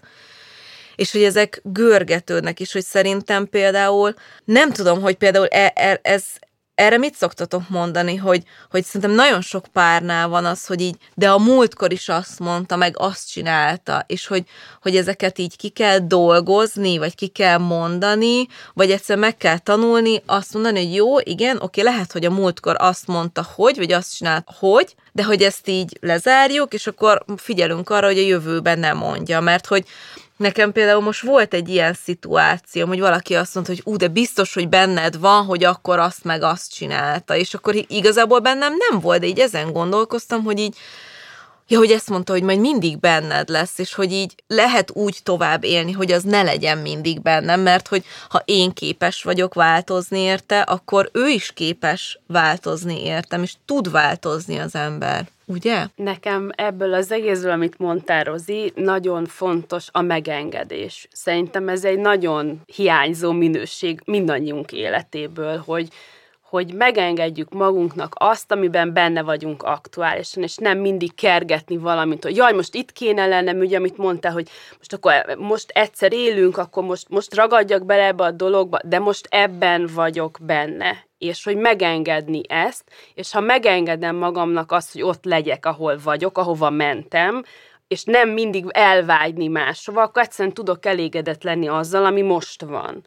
és hogy ezek görgetődnek, és hogy szerintem például, nem tudom, hogy például e, e, ez erre mit szoktatok mondani, hogy, hogy szerintem nagyon sok párnál van az, hogy így, de a múltkor is azt mondta, meg azt csinálta, és hogy, hogy ezeket így ki kell dolgozni, vagy ki kell mondani, vagy egyszer meg kell tanulni, azt mondani, hogy jó, igen, oké, lehet, hogy a múltkor azt mondta, hogy, vagy azt csinálta, hogy, de hogy ezt így lezárjuk, és akkor figyelünk arra, hogy a jövőben nem mondja, mert hogy nekem például most volt egy ilyen szituáció, hogy valaki azt mondta, hogy ú, de biztos, hogy benned van, hogy akkor azt meg azt csinálta, és akkor igazából bennem nem volt, de így ezen gondolkoztam, hogy így, ja, hogy ezt mondta, hogy majd mindig benned lesz, és hogy így lehet úgy tovább élni, hogy az ne legyen mindig bennem, mert hogy ha én képes vagyok változni érte, akkor ő is képes változni értem, és tud változni az ember. Ugye? Nekem ebből az egészből, amit mondtál, Rozi, nagyon fontos a megengedés. Szerintem ez egy nagyon hiányzó minőség mindannyiunk életéből, hogy, hogy megengedjük magunknak azt, amiben benne vagyunk aktuálisan, és nem mindig kergetni valamit, hogy jaj, most itt kéne lennem, ugye, amit mondtál, hogy most akkor most egyszer élünk, akkor most, most ragadjak bele ebbe a dologba, de most ebben vagyok benne. És hogy megengedni ezt, és ha megengedem magamnak azt, hogy ott legyek, ahol vagyok, ahova mentem, és nem mindig elvágyni máshova, akkor egyszerűen tudok elégedett lenni azzal, ami most van.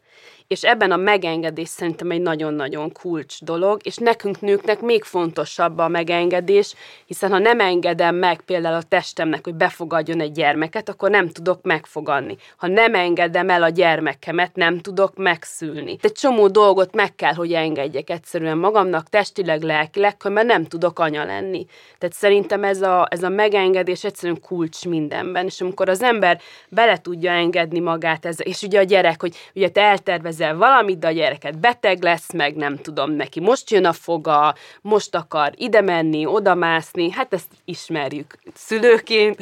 és ebben a megengedés szerintem egy nagyon-nagyon kulcs dolog, és nekünk nőknek még fontosabb a megengedés, hiszen ha nem engedem meg például a testemnek, hogy befogadjon egy gyermeket, akkor nem tudok megfogadni. Ha nem engedem el a gyermekemet, nem tudok megszülni. Egy csomó dolgot meg kell, hogy engedjek egyszerűen magamnak, testileg, lelkileg, mert nem tudok anya lenni. Tehát szerintem ez a, ez a megengedés egyszerűen kulcs mindenben, és amikor az ember bele tudja engedni magát, ez, és ugye a gyerek, hogy ugye te eltervezel valamit, de a gyereket beteg lesz, meg nem tudom, neki most jön a foga, most akar ide menni, oda mászni, hát ezt ismerjük szülőként.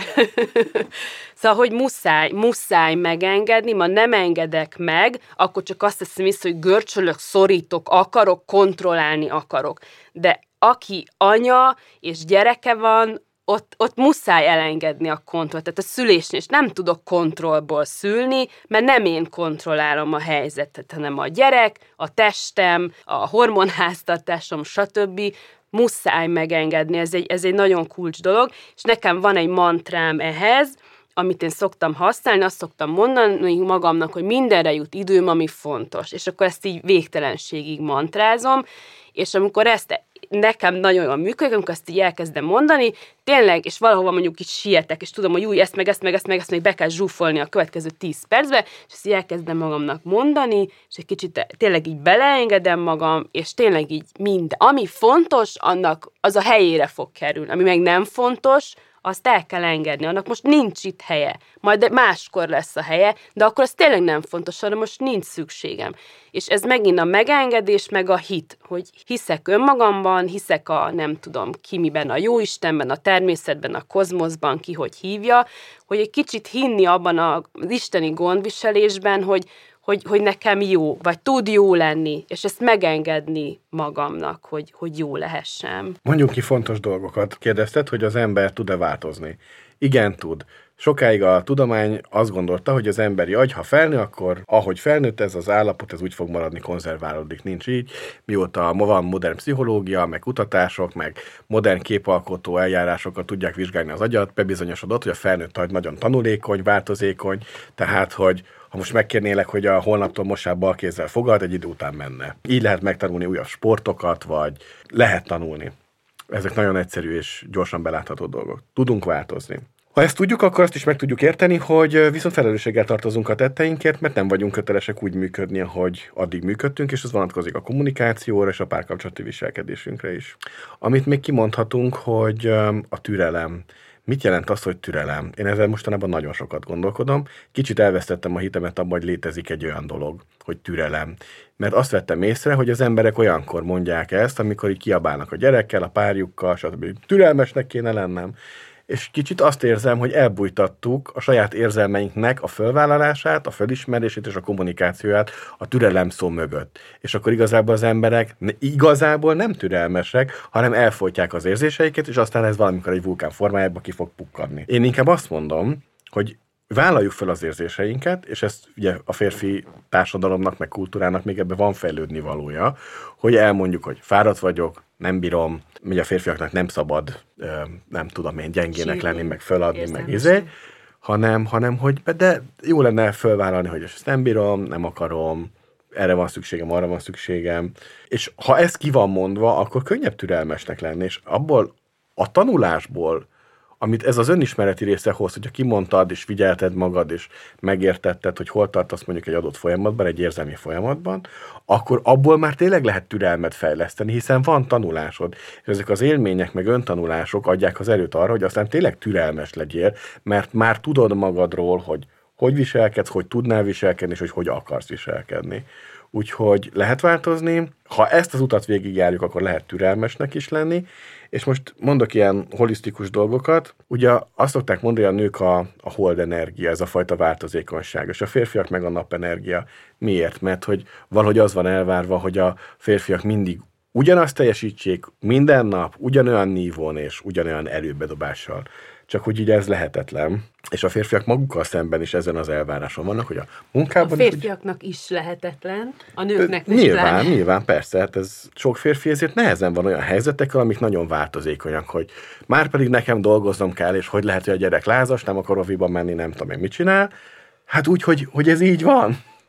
Szóval, hogy muszáj, muszáj megengedni, ma nem engedek meg, akkor csak azt teszem észre, hogy görcsölök, szorítok, akarok, kontrollálni akarok. De aki anya és gyereke van, Ott, ott muszáj elengedni a kontrollt. Tehát a szülésnél is nem tudok kontrollból szülni, mert nem én kontrollálom a helyzetet, hanem a gyerek, a testem, a hormonháztartásom, stb. Muszáj megengedni, ez egy, ez egy nagyon kulcs dolog, és nekem van egy mantrám ehhez, amit én szoktam használni, azt szoktam mondani magamnak, hogy mindenre jut időm, ami fontos. És akkor ezt így végtelenségig mantrázom, és amikor ezt nekem nagyon jól működik, amikor ezt így elkezdem mondani, tényleg, és valahova mondjuk így sietek, és tudom, hogy új, ezt meg, ezt meg, ezt meg, ezt még be kell zsúfolni a következő tíz percbe, és ezt így elkezdem magamnak mondani, és egy kicsit tényleg így beleengedem magam, és tényleg így minden. Ami fontos, annak az a helyére fog kerülni. Ami meg nem fontos, azt el kell engedni, annak most nincs itt helye, majd máskor lesz a helye, de akkor az tényleg nem fontos, hanem most nincs szükségem. És ez megint a megengedés, meg a hit, hogy hiszek önmagamban, hiszek a nem tudom ki miben, a jóistenben, a természetben, a kozmoszban, ki hogy hívja, hogy egy kicsit hinni abban az isteni gondviselésben, hogy Hogy, hogy nekem jó, vagy tud jó lenni, és ezt megengedni magamnak, hogy, hogy jó lehessem. Mondjuk ki fontos dolgokat. Kérdezted, hogy az ember tud-e változni. Igen, tud. Sokáig a tudomány azt gondolta, hogy az emberi agy, ha felnő, akkor ahogy felnőtt ez az állapot, ez úgy fog maradni, konzerválódik. Nincs így. Mióta van modern pszichológia, meg kutatások, meg modern képalkotó eljárásokat tudják vizsgálni az agyat, bebizonyosodott, hogy a felnőtt agy nagyon tanulékony, változékony, tehát, hogy ha most megkérnélek, hogy a holnaptól mossál bal kézzel fogad, egy idő után menne. Így lehet megtanulni újabb sportokat, vagy lehet tanulni. Ezek nagyon egyszerű és gyorsan belátható dolgok. Tudunk változni. Ha ezt tudjuk, akkor azt is meg tudjuk érteni, hogy viszont felelősséggel tartozunk a tetteinkért, mert nem vagyunk kötelesek úgy működni, ahogy addig működtünk, és ez vonatkozik a kommunikációra és a párkapcsolati viselkedésünkre is. Amit még kimondhatunk, hogy a türelem. Mit jelent az, hogy türelem? Én ezzel mostanában nagyon sokat gondolkodom. Kicsit elvesztettem a hitemet abban, hogy létezik egy olyan dolog, hogy türelem. Mert azt vettem észre, hogy az emberek olyankor mondják ezt, amikor így kiabálnak a gyerekkel, a párjukkal, stb. Türelmesnek kéne lennem. És kicsit azt érzem, hogy elbújtattuk a saját érzelmeinknek a fölvállalását, a fölismerését és a kommunikációját a türelem szó mögött. És akkor igazából az emberek igazából nem türelmesek, hanem elfolytják az érzéseiket, és aztán ez valamikor egy vulkán formájában ki fog pukkadni. Én inkább azt mondom, hogy vállaljuk fel az érzéseinket, és ezt ugye a férfi társadalomnak, meg kultúrának még ebben van fejlődni valója, hogy elmondjuk, hogy fáradt vagyok, nem bírom, ugye a férfiaknak nem szabad, nem tudom én, gyengének lenni, meg föladni, meg izé, hanem, hanem, hogy de jó lenne fölvállalni, hogy ezt nem bírom, nem akarom, erre van szükségem, arra van szükségem. És ha ez ki van mondva, akkor könnyebb türelmesnek lenni, és abból a tanulásból, amit ez az önismereti része hoz, hogyha kimondtad, és figyelted magad, és megértetted, hogy hol tartasz mondjuk egy adott folyamatban, egy érzelmi folyamatban, akkor abból már tényleg lehet türelmet fejleszteni, hiszen van tanulásod. És ezek az élmények, meg öntanulások adják az erőt arra, hogy aztán tényleg türelmes legyél, mert már tudod magadról, hogy hogy viselkedsz, hogy tudnál viselkedni, és hogy hogy akarsz viselkedni. Úgyhogy lehet változni. Ha ezt az utat végigjárjuk, akkor lehet türelmesnek is lenni. És most mondok ilyen holisztikus dolgokat. Ugye azt szokták mondani, hogy a nők a, a hold energia, ez a fajta változékonyság, és a férfiak meg a napenergia. Miért? Mert hogy valahogy az van elvárva, hogy a férfiak mindig ugyanazt teljesítsék minden nap, ugyanolyan nívón és ugyanolyan erőbedobással. Csak hogy így ez lehetetlen. És a férfiak magukkal szemben is ezen az elváráson vannak, hogy a munkában... A férfiaknak is, is lehetetlen, a nőknek is Nyilván, lehet. nyilván, persze. Hát ez sok férfi ezért nehezen van olyan helyzetekkel, amik nagyon változékonyak, hogy már pedig nekem dolgoznom kell, és hogy lehet, hogy a gyerek lázas, nem akar oviba menni, nem tudom én mit csinál. Hát úgy, hogy, hogy ez így van.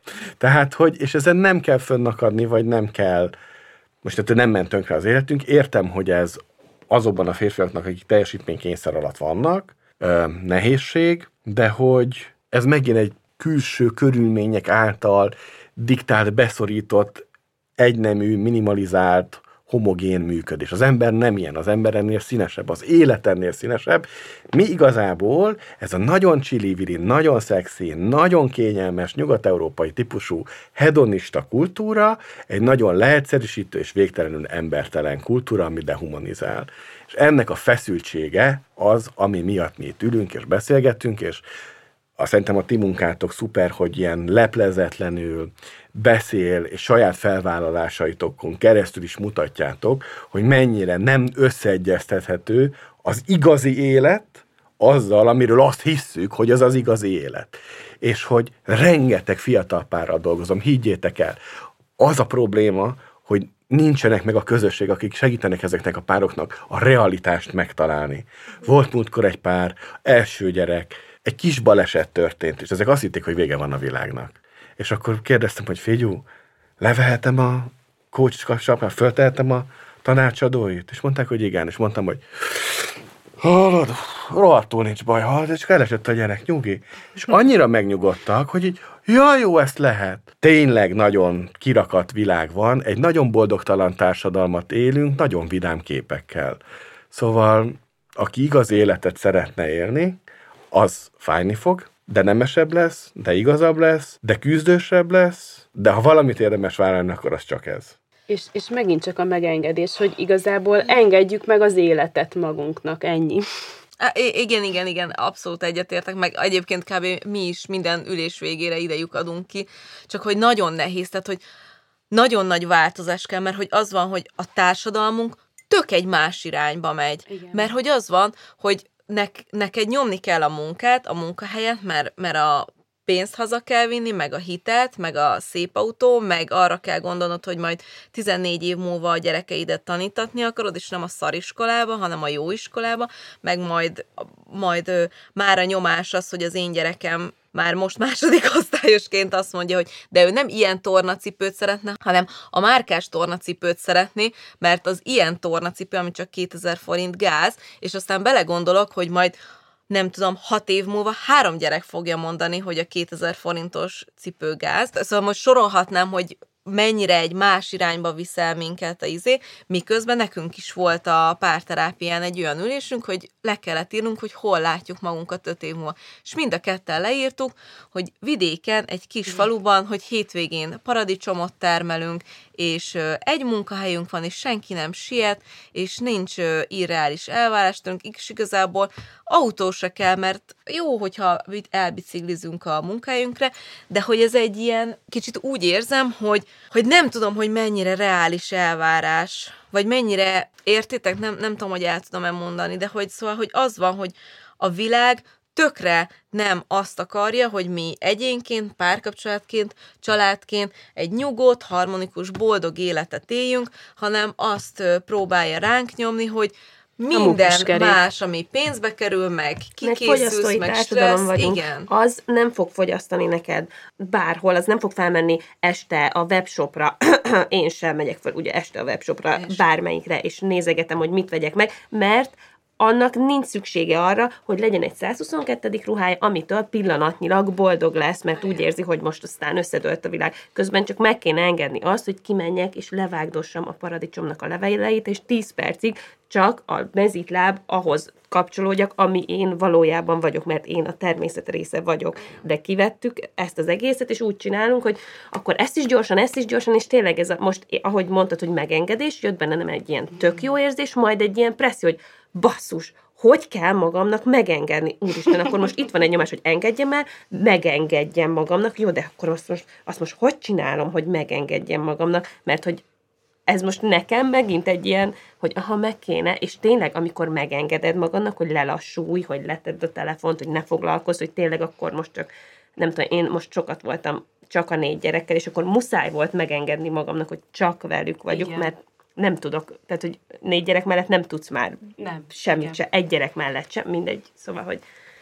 Tehát, hogy, és ezen nem kell fönnakadni, vagy nem kell, most ettől nem ment tönkre az életünk, értem, hogy ez azokban a férfiaknak, akik teljesítménykényszer alatt vannak, nehézség, de hogy ez megint egy külső körülmények által diktált, beszorított, egynemű, minimalizált, homogén működés. Az ember nem ilyen, az ember ennél színesebb, az élet ennél színesebb. Mi igazából ez a nagyon csili-vili, nagyon szexi, nagyon kényelmes, nyugat-európai típusú hedonista kultúra, egy nagyon leegyszerűsítő és végtelenül embertelen kultúra, ami dehumanizál. És ennek a feszültsége az, ami miatt mi itt ülünk és beszélgetünk, és azt szerintem a ti munkátok szuper, hogy ilyen leplezetlenül beszél, és saját felvállalásaitokon keresztül is mutatjátok, hogy mennyire nem összeegyeztethető az igazi élet azzal, amiről azt hisszük, hogy az az igazi élet. És hogy rengeteg fiatal párral dolgozom, higgyétek el, az a probléma, hogy nincsenek meg a közösség, akik segítenek ezeknek a pároknak a realitást megtalálni. Volt múltkor egy pár, első gyerek, egy kis baleset történt, és ezek azt hitték, hogy vége van a világnak. És akkor kérdeztem, hogy figyú, levehetem a coach sapkát, föltehetem a tanácsadóit? És mondták, hogy igen. És mondtam, hogy hallod, rohadtul nincs baj, hallod, és csak elesett a gyerek, nyugi. És annyira megnyugodtak, hogy így, ja, jó, ezt lehet. Tényleg nagyon kirakat világ van, egy nagyon boldogtalan társadalmat élünk, nagyon vidám képekkel. Szóval, aki igaz életet szeretne élni, az fájni fog, de nemesebb lesz, de igazabb lesz, de küzdősebb lesz, de ha valamit érdemes vállalni, akkor az csak ez. És, és megint csak a megengedés, hogy igazából engedjük meg az életet magunknak, ennyi. I- igen, igen, igen, abszolút egyetértek, meg egyébként kb. Mi is minden ülés végére idejük adunk ki, csak hogy nagyon nehéz, tehát hogy nagyon nagy változás kell, mert hogy az van, hogy a társadalmunk tök egy más irányba megy. Igen. Mert hogy az van, hogy nek, neked nyomni kell a munkát, a munkahelyet, mert, mert a pénzt haza kell vinni, meg a hitelt, meg a szép autó, meg arra kell gondolnod, hogy majd tizennégy év múlva a gyerekeidet tanítatni akarod, és nem a szariskolába, hanem a jó iskolába, meg majd, majd ö, már a nyomás az, hogy az én gyerekem már most második osztályosként azt mondja, hogy de ő nem ilyen tornacipőt szeretne, hanem a márkás tornacipőt szeretné, mert az ilyen tornacipő, ami csak kétezer forint gáz, és aztán belegondolok, hogy majd nem tudom, hat év múlva három gyerek fogja mondani, hogy a kétezer forintos cipő gáz. Szóval most sorolhatnám, hogy mennyire egy más irányba viszel minket a izé, miközben nekünk is volt a párterápián egy olyan ülésünk, hogy le kellett írnunk, hogy hol látjuk magunkat öt év múlva. És mind a ketten leírtuk, hogy vidéken, egy kis faluban, hogy hétvégén paradicsomot termelünk, és egy munkahelyünk van, és senki nem siet, és nincs irreális elvárástunk, és igazából autó se kell, mert jó, hogyha elbiciklizünk a munkahelyünkre, de hogy ez egy ilyen, kicsit úgy érzem, hogy, hogy nem tudom, hogy mennyire reális elvárás, vagy mennyire, értitek, nem, nem tudom, hogy el tudom-e mondani, de hogy szóval, hogy az van, hogy a világ tökre nem azt akarja, hogy mi egyénként, párkapcsolatként, családként egy nyugodt, harmonikus, boldog életet éljünk, hanem azt próbálja ránk nyomni, hogy minden más, ami pénzbe kerül, meg kikészülsz, meg stressz, vagyunk, igen. Az nem fog fogyasztani neked bárhol, az nem fog felmenni este a webshopra, én sem megyek fel ugye este a webshopra, es. bármelyikre, és nézegetem, hogy mit vegyek meg, mert annak nincs szüksége arra, hogy legyen egy százhuszonkettő ruhája, amitől pillanatnyilag boldog lesz, mert úgy érzi, hogy most aztán összedőlt a világ. Közben csak meg kéne engedni azt, hogy kimenjek és levágdossam a paradicsomnak a leveleit, és tíz percig csak a mezitláb ahhoz kapcsolódjak, ami én valójában vagyok, mert én a természet része vagyok. De kivettük ezt az egészet, és úgy csinálunk, hogy akkor ezt is gyorsan, ezt is gyorsan, és tényleg ez a, most, ahogy mondtad, hogy megengedés, jött benne nem egy ilyen tök jó érzés, majd egy ilyen presszió, hogy basszus, hogy kell magamnak megengedni? Úristen, akkor most itt van egy nyomás, hogy engedjem el, megengedjem magamnak. Jó, de akkor azt most, azt most hogy csinálom, hogy megengedjem magamnak? Mert hogy ez most nekem megint egy ilyen, hogy aha, meg kéne, és tényleg, amikor megengeded magadnak, hogy lelassulj, hogy letedd a telefont, hogy ne foglalkozz, hogy tényleg akkor most csak, nem tudom, én most sokat voltam csak a négy gyerekkel, és akkor muszáj volt megengedni magamnak, hogy csak velük vagyok, igen. Mert nem tudok, tehát, hogy négy gyerek mellett nem tudsz már nem, semmit igen. se, egy gyerek mellett sem, mindegy, szóval, hogy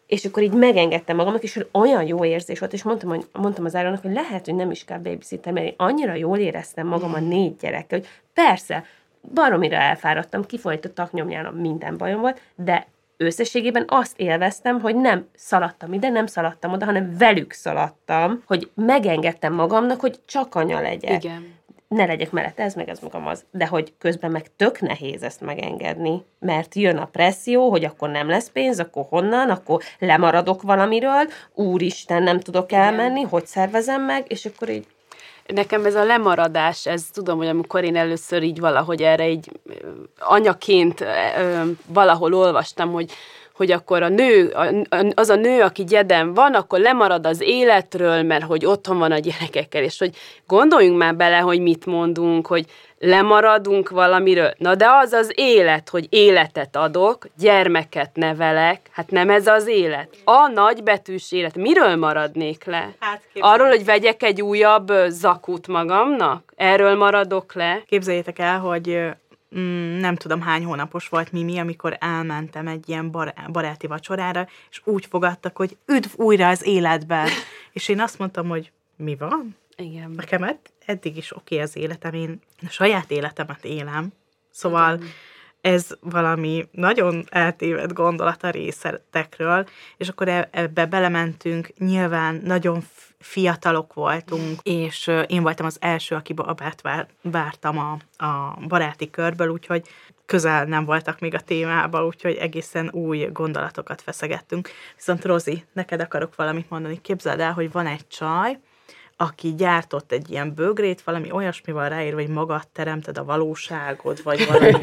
és akkor így megengedtem magamnak, és olyan jó érzés volt, és mondtam, hogy, mondtam az Áronnak, hogy lehet, hogy nem is kell babysitter, mert én annyira jól éreztem magam a négy gyerekkel, hogy persze, baromira elfáradtam, kifolyt a taknyomnyálom, minden bajom volt, de összességében azt élveztem, hogy nem szaladtam ide, nem szaladtam oda, hanem velük szaladtam, hogy megengedtem magamnak, hogy csak anya legyek. Igen. Ne legyek mellett ez, meg ez, magam az. De hogy közben meg tök nehéz ezt megengedni, mert jön a presszió, hogy akkor nem lesz pénz, akkor honnan, akkor lemaradok valamiről, úristen, nem tudok elmenni, hogy szervezem meg, és akkor így Nekem ez a lemaradás, ez tudom, hogy amikor én először így valahogy erre így anyaként valahol olvastam, hogy hogy akkor a nő, az a nő, aki gyeden van, akkor lemarad az életről, mert hogy otthon van a gyerekekkel, és hogy gondoljunk már bele, hogy mit mondunk, hogy lemaradunk valamiről. Na de az az élet, hogy életet adok, gyermeket nevelek, hát nem ez az élet. A nagybetűs élet. Miről maradnék le? Hát, arról, hogy vegyek egy újabb zakut magamnak? Erről maradok le? Képzeljétek el, hogy Mm, nem tudom hány hónapos volt Mimi, amikor elmentem egy ilyen bar- baráti vacsorára, és úgy fogadtak, hogy üdv újra az életben. És én azt mondtam, hogy mi van? Igen. Nekem ed- eddig is oké okay az életem, én a saját életemet élem. Szóval igen. Ez valami nagyon eltévedt gondolat a részletekről, és akkor ebbe belementünk, nyilván nagyon fiatalok voltunk, és én voltam az első, aki babát vártam a, a baráti körből, úgyhogy közel nem voltak még a témába, úgyhogy egészen új gondolatokat feszegettünk. Viszont Rozi, neked akarok valamit mondani. Képzeld el, hogy van egy csaj, aki gyártott egy ilyen bögrét, valami olyasmi van ráírva, hogy magad teremted a valóságod, vagy valami.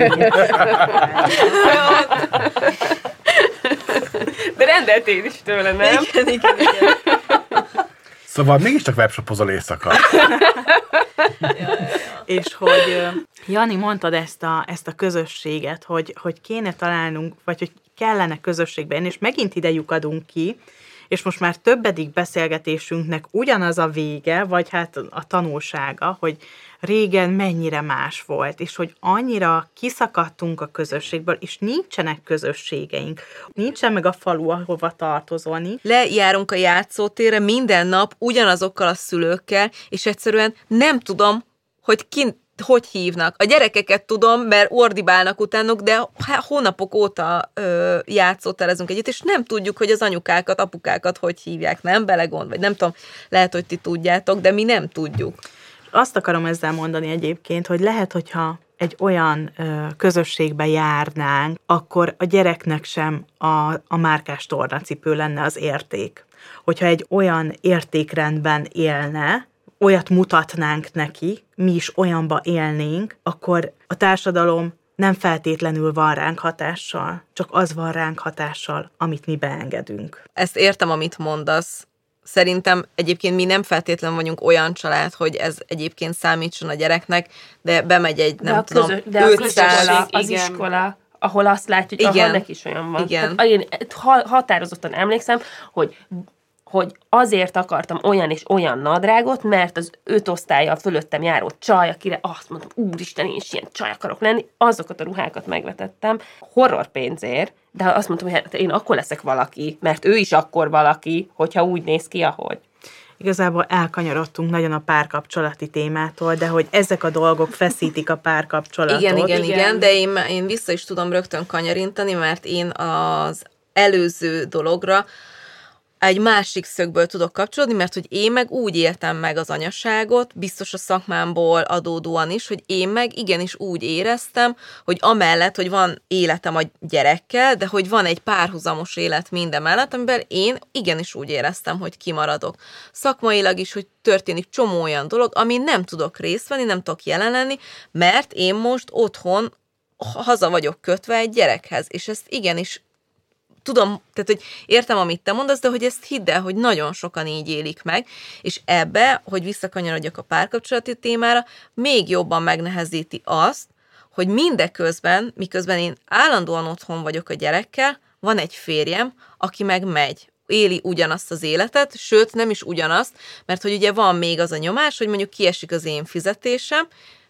De rendeltél is tőle, nem? Igen, igen, igen. Szóval mégiscsak webshopozol éjszaka. ja, ja, ja. És hogy Jani, mondtad ezt a, ezt a közösséget, hogy, hogy kéne találnunk, vagy hogy kellene közösségben, és megint ide lyukadunk ki, és most már többedik beszélgetésünknek ugyanaz a vége, vagy hát a tanulsága, hogy régen mennyire más volt, és hogy annyira kiszakadtunk a közösségből, és nincsenek közösségeink. Nincsen meg a falu, ahova tartozolni. Lejárunk a játszótérre minden nap ugyanazokkal a szülőkkel, és egyszerűen nem tudom, hogy kint hogy hívnak. A gyerekeket tudom, mert ordibálnak utánuk, de hónapok óta ö, játszóterezünk együtt, és nem tudjuk, hogy az anyukákat, apukákat hogy hívják, nem belegond, vagy nem tudom, lehet, hogy ti tudjátok, de mi nem tudjuk. Azt akarom ezzel mondani egyébként, hogy lehet, hogyha egy olyan ö, közösségbe járnánk, akkor a gyereknek sem a, a márkás tornacipő lenne az érték. Hogyha egy olyan értékrendben élne, olyat mutatnánk neki, mi is olyanba élnénk, akkor a társadalom nem feltétlenül van ránk hatással, csak az van ránk hatással, amit mi beengedünk. Ezt értem, amit mondasz. Szerintem egyébként mi nem feltétlenül vagyunk olyan család, hogy ez egyébként számítson a gyereknek, de bemegy egy, nem de tudom, közö, de ötszáz... az, az iskola, ahol azt látjuk, hogy ahol neki is olyan van. Igen. Hát én határozottan emlékszem, hogy hogy azért akartam olyan és olyan nadrágot, mert az öt osztállyal fölöttem járó csaj, akire azt mondtam, úristen, én is ilyen csaj akarok lenni, azokat a ruhákat megvetettem horror pénzért, de azt mondtam, hogy hát én akkor leszek valaki, mert ő is akkor valaki, hogyha úgy néz ki, ahogy. Igazából elkanyarodtunk nagyon a párkapcsolati témától, de hogy ezek a dolgok feszítik a párkapcsolatot. Igen, igen, igen, igen, de én, én vissza is tudom rögtön kanyarintani, mert én az előző dologra egy másik szögből tudok kapcsolódni, mert hogy én meg úgy éltem meg az anyaságot, biztos a szakmámból adódóan is, hogy én meg igenis úgy éreztem, hogy amellett, hogy van életem a gyerekkel, de hogy van egy párhuzamos élet mindemellett, amiben én igenis úgy éreztem, hogy kimaradok. Szakmailag is, hogy történik csomó olyan dolog, amin nem tudok részt venni, nem tudok jelen lenni, mert én most otthon haza vagyok kötve egy gyerekhez, és ezt igenis tudom, tehát, hogy értem, amit te mondasz, de hogy ezt hidd el, hogy nagyon sokan így élik meg, és ebbe, hogy visszakanyarodjak a párkapcsolati témára, még jobban megnehezíti azt, hogy mindeközben, miközben én állandóan otthon vagyok a gyerekkel, van egy férjem, aki meg megy, éli ugyanazt az életet, sőt, nem is ugyanazt, mert hogy ugye van még az a nyomás, hogy mondjuk kiesik az én fizetésem,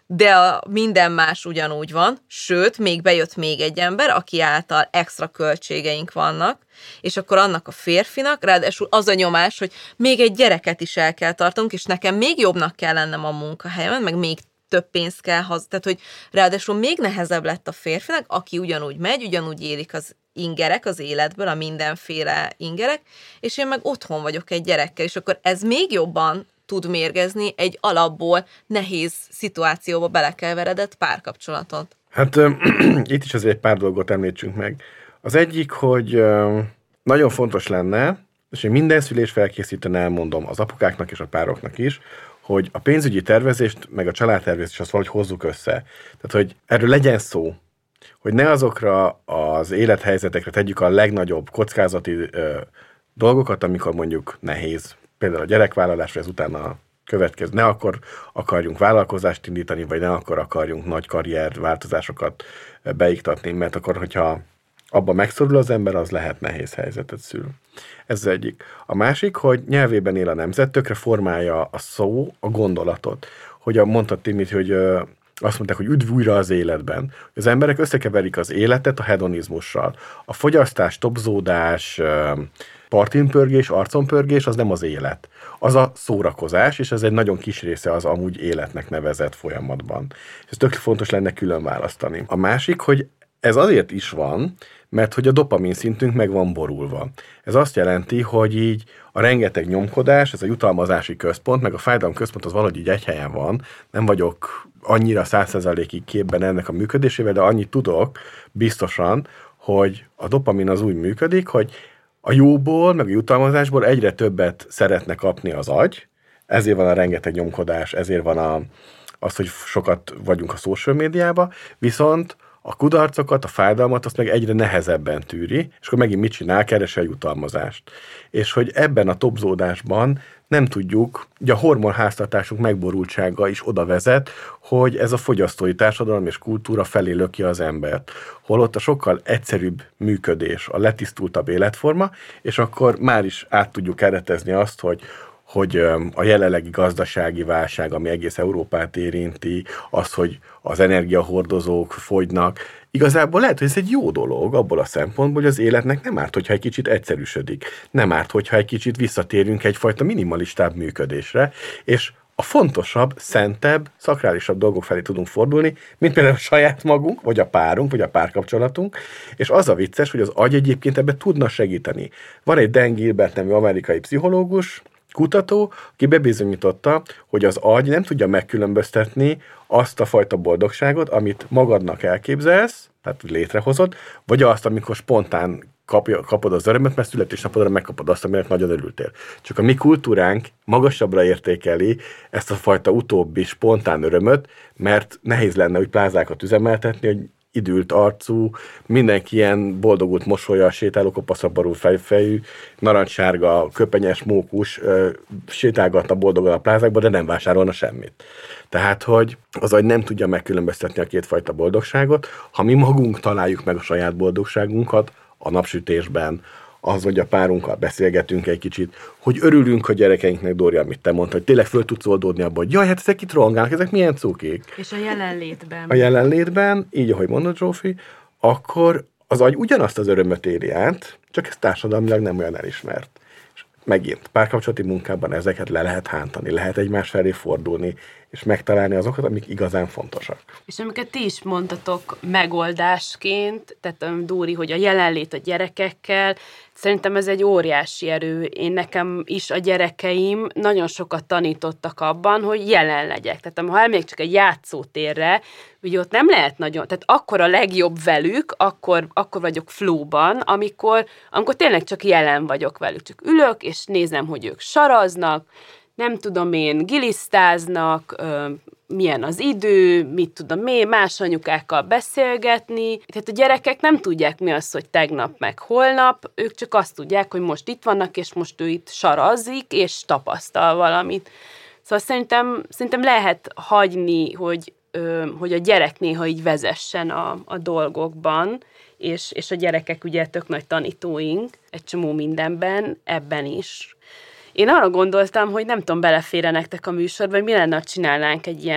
de a minden más ugyanúgy van, sőt, még bejött még egy ember, aki által extra költségeink vannak, és akkor annak a férfinak, ráadásul az a nyomás, hogy még egy gyereket is el kell tartanunk, és nekem még jobbnak kell lennem a munkahelyemen, meg még több pénzt kell haza. Tehát, hogy ráadásul még nehezebb lett a férfinak, aki ugyanúgy megy, ugyanúgy élik az ingerek az életből, a mindenféle ingerek, és én meg otthon vagyok egy gyerekkel, és akkor ez még jobban tud mérgezni egy alapból nehéz szituációba belekeveredett párkapcsolatot. Hát itt is azért pár dolgot említsünk meg. Az egyik, hogy nagyon fontos lenne, és én minden szülés felkészítően elmondom az apukáknak és a pároknak is, hogy a pénzügyi tervezést, meg a családtervezést azt valahogy hozzuk össze. Tehát, hogy erről legyen szó, hogy ne azokra az élethelyzetekre tegyük a legnagyobb kockázati ö, dolgokat, amikor mondjuk nehéz, például a gyerekvállalás, vagy ezután a következő, ne akkor akarjunk vállalkozást indítani, vagy ne akkor akarjunk nagy karrier változásokat beiktatni, mert akkor, hogyha abban megszorul az ember, az lehet nehéz helyzetet szül. Ez az egyik. A másik, hogy nyelvében él a nemzet, tökre formálja a szó, a gondolatot. Hogy mondtad, Timit, hogy ö, azt mondták, hogy üdv újra az életben. Hogy az emberek összekeverik az életet a hedonizmussal. A fogyasztás, topzódás, partinpörgés, arconpörgés, az nem az élet. Az a szórakozás, és ez egy nagyon kis része az amúgy életnek nevezett folyamatban. És ez tök fontos lenne külön választani. A másik, hogy ez azért is van, mert hogy a dopamin szintünk meg van borulva. Ez azt jelenti, hogy így a rengeteg nyomkodás, ez a jutalmazási központ, meg a fájdalom központ az valahogy így egy helyen van. Nem vagyok annyira száz százalékig képben ennek a működésével, de annyit tudok biztosan, hogy a dopamin az úgy működik, hogy a jóból, meg a jutalmazásból egyre többet szeretne kapni az agy, ezért van a rengeteg nyomkodás, ezért van a, az, hogy sokat vagyunk a social médiában, viszont a kudarcokat, a fájdalmat, azt meg egyre nehezebben tűri, és akkor megint mit csinál? Keresi a jutalmazást. És hogy ebben a topzódásban nem tudjuk, ugye a hormonháztartásunk megborultsága is oda vezet, hogy ez a fogyasztói társadalom és kultúra felé löki az embert. Holott a sokkal egyszerűbb működés, a letisztultabb életforma, és akkor már is át tudjuk keretezni azt, hogy hogy a jelenlegi gazdasági válság, ami egész Európát érinti, az, hogy az energiahordozók fogynak, igazából lehet, hogy ez egy jó dolog abból a szempontból, hogy az életnek nem árt, hogyha egy kicsit egyszerűsödik. Nem árt, hogyha egy kicsit visszatérünk egyfajta minimalistább működésre, és a fontosabb, szentebb, szakrálisabb dolgok felé tudunk fordulni, mint például a saját magunk, vagy a párunk, vagy a párkapcsolatunk, és az a vicces, hogy az agy egyébként ebben tudna segíteni. Van egy Dan Gilbert nevű amerikai pszichológus, kutató, aki bebizonyította, hogy az agy nem tudja megkülönböztetni azt a fajta boldogságot, amit magadnak elképzelsz, tehát létrehozod, vagy azt, amikor spontán kapja, kapod az örömöt, mert születésnapodra megkapod azt, aminek nagyon örültél. Csak a mi kultúránk magasabbra értékeli ezt a fajta utóbbi spontán örömöt, mert nehéz lenne úgy plázákat üzemeltetni, hogy idült arcú, mindenki ilyen boldogult mosolya, sétáló kopaszabarú fejfejű, narancssárga, köpenyes mókus sétálgatna boldogan a plázákba, de nem vásárolna semmit. Tehát, hogy az agy nem tudja megkülönböztetni a kétfajta boldogságot, ha mi magunk találjuk meg a saját boldogságunkat a napsütésben, az, hogy a párunkkal beszélgetünk egy kicsit, hogy örülünk a gyerekeinknek, Dóri, amit te mondtad, hogy tényleg föl tudsz oldódni abban, hogy jaj, hát ezek itt rohangálnak, ezek milyen cukik. És a jelenlétben. A jelenlétben, így ahogy mondod, Zsófi, akkor az agy ugyanazt az örömöt éri át, csak ez társadalmilag nem olyan elismert. És megint, párkapcsolati munkában ezeket le lehet hántani, lehet egymás felé fordulni, és megtalálni azokat, amik igazán fontosak. És amiket ti is mondtatok megoldásként, tehát Dóri, hogy a jelenlét a gyerekekkel, szerintem ez egy óriási erő. Én nekem is a gyerekeim nagyon sokat tanítottak abban, hogy jelen legyek. Tehát ha elmegyek csak egy játszótérre, ugye ott nem lehet nagyon, tehát akkor a legjobb velük, akkor, akkor vagyok flowban, amikor, amikor tényleg csak jelen vagyok velük. Csak ülök, és nézem, hogy ők saraznak, nem tudom én, gilisztáznak, ö, milyen az idő, mit tudom én, más anyukákkal beszélgetni. Tehát a gyerekek nem tudják, mi az, hogy tegnap meg holnap, ők csak azt tudják, hogy most itt vannak, és most ő itt sarazik, és tapasztal valamit. Szóval szerintem, szerintem lehet hagyni, hogy, ö, hogy a gyerek néha így vezessen a, a dolgokban, és, és a gyerekek ugye tök nagy tanítóink egy csomó mindenben, ebben is. Én arra gondoltam, hogy nem tudom, belefére nektek a műsorban, hogy mi lenne, ha csinálnánk egy ilyen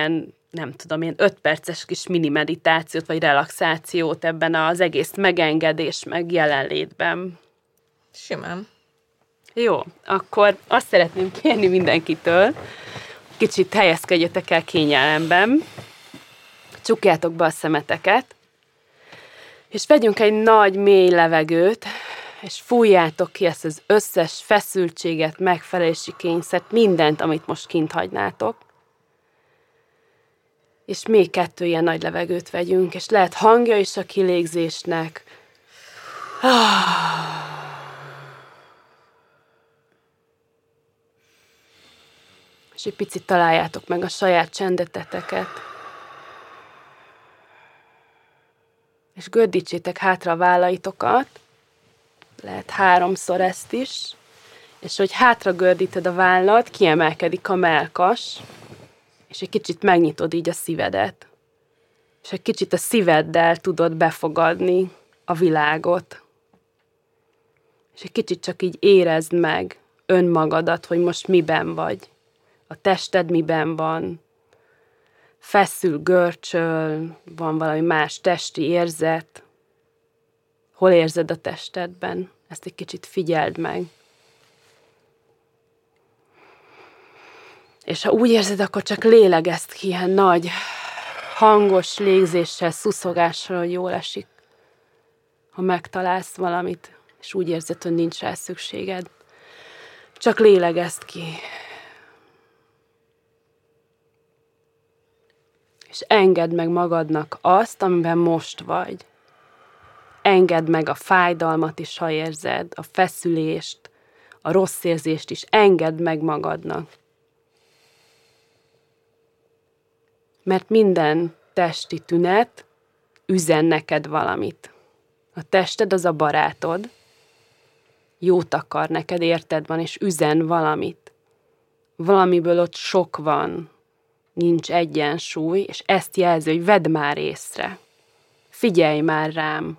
nem tudom én, öt perces kis mini meditációt, vagy relaxációt ebben az egész megengedés, meg jelenlétben. Simán. Jó, akkor azt szeretném kérni mindenkitől, kicsit helyezkedjetek el kényelemben, csukjátok be a szemeteket, és vegyünk egy nagy, mély levegőt, és fújjátok ki ezt az összes feszültséget, megfelelési kényszert, mindent, amit most kint hagynátok. És még kettő ilyen nagy levegőt vegyünk, és lehet hangja is a kilégzésnek. És egy picit találjátok meg a saját csendeteket. És gördítsétek hátra a vállaitokat, lehet háromszor ezt is, és hogy hátra gördíted a vállat, kiemelkedik a mellkas, és egy kicsit megnyitod így a szívedet. És egy kicsit a szíveddel tudod befogadni a világot. És egy kicsit csak így érezd meg önmagadat, hogy most miben vagy. A tested miben van. Feszül, görcsöl, van valami más testi érzet. Hol érzed a testedben? Ezt egy kicsit figyeld meg. És ha úgy érzed, akkor csak lélegezd ki ilyen nagy, hangos légzéssel, szuszogással, hogy jól esik. Ha megtalálsz valamit, és úgy érzed, hogy nincs rá szükséged, csak lélegezd ki. És engedd meg magadnak azt, amiben most vagy. Engedd meg a fájdalmat is, ha érzed, a feszülést, a rossz érzést is. Engedd meg magadnak. Mert minden testi tünet üzen neked valamit. A tested az a barátod, jót akar neked, érted van, és üzen valamit. Valamiből ott sok van, nincs egyensúly, és ezt jelzi, hogy vedd már észre. Figyelj már rám.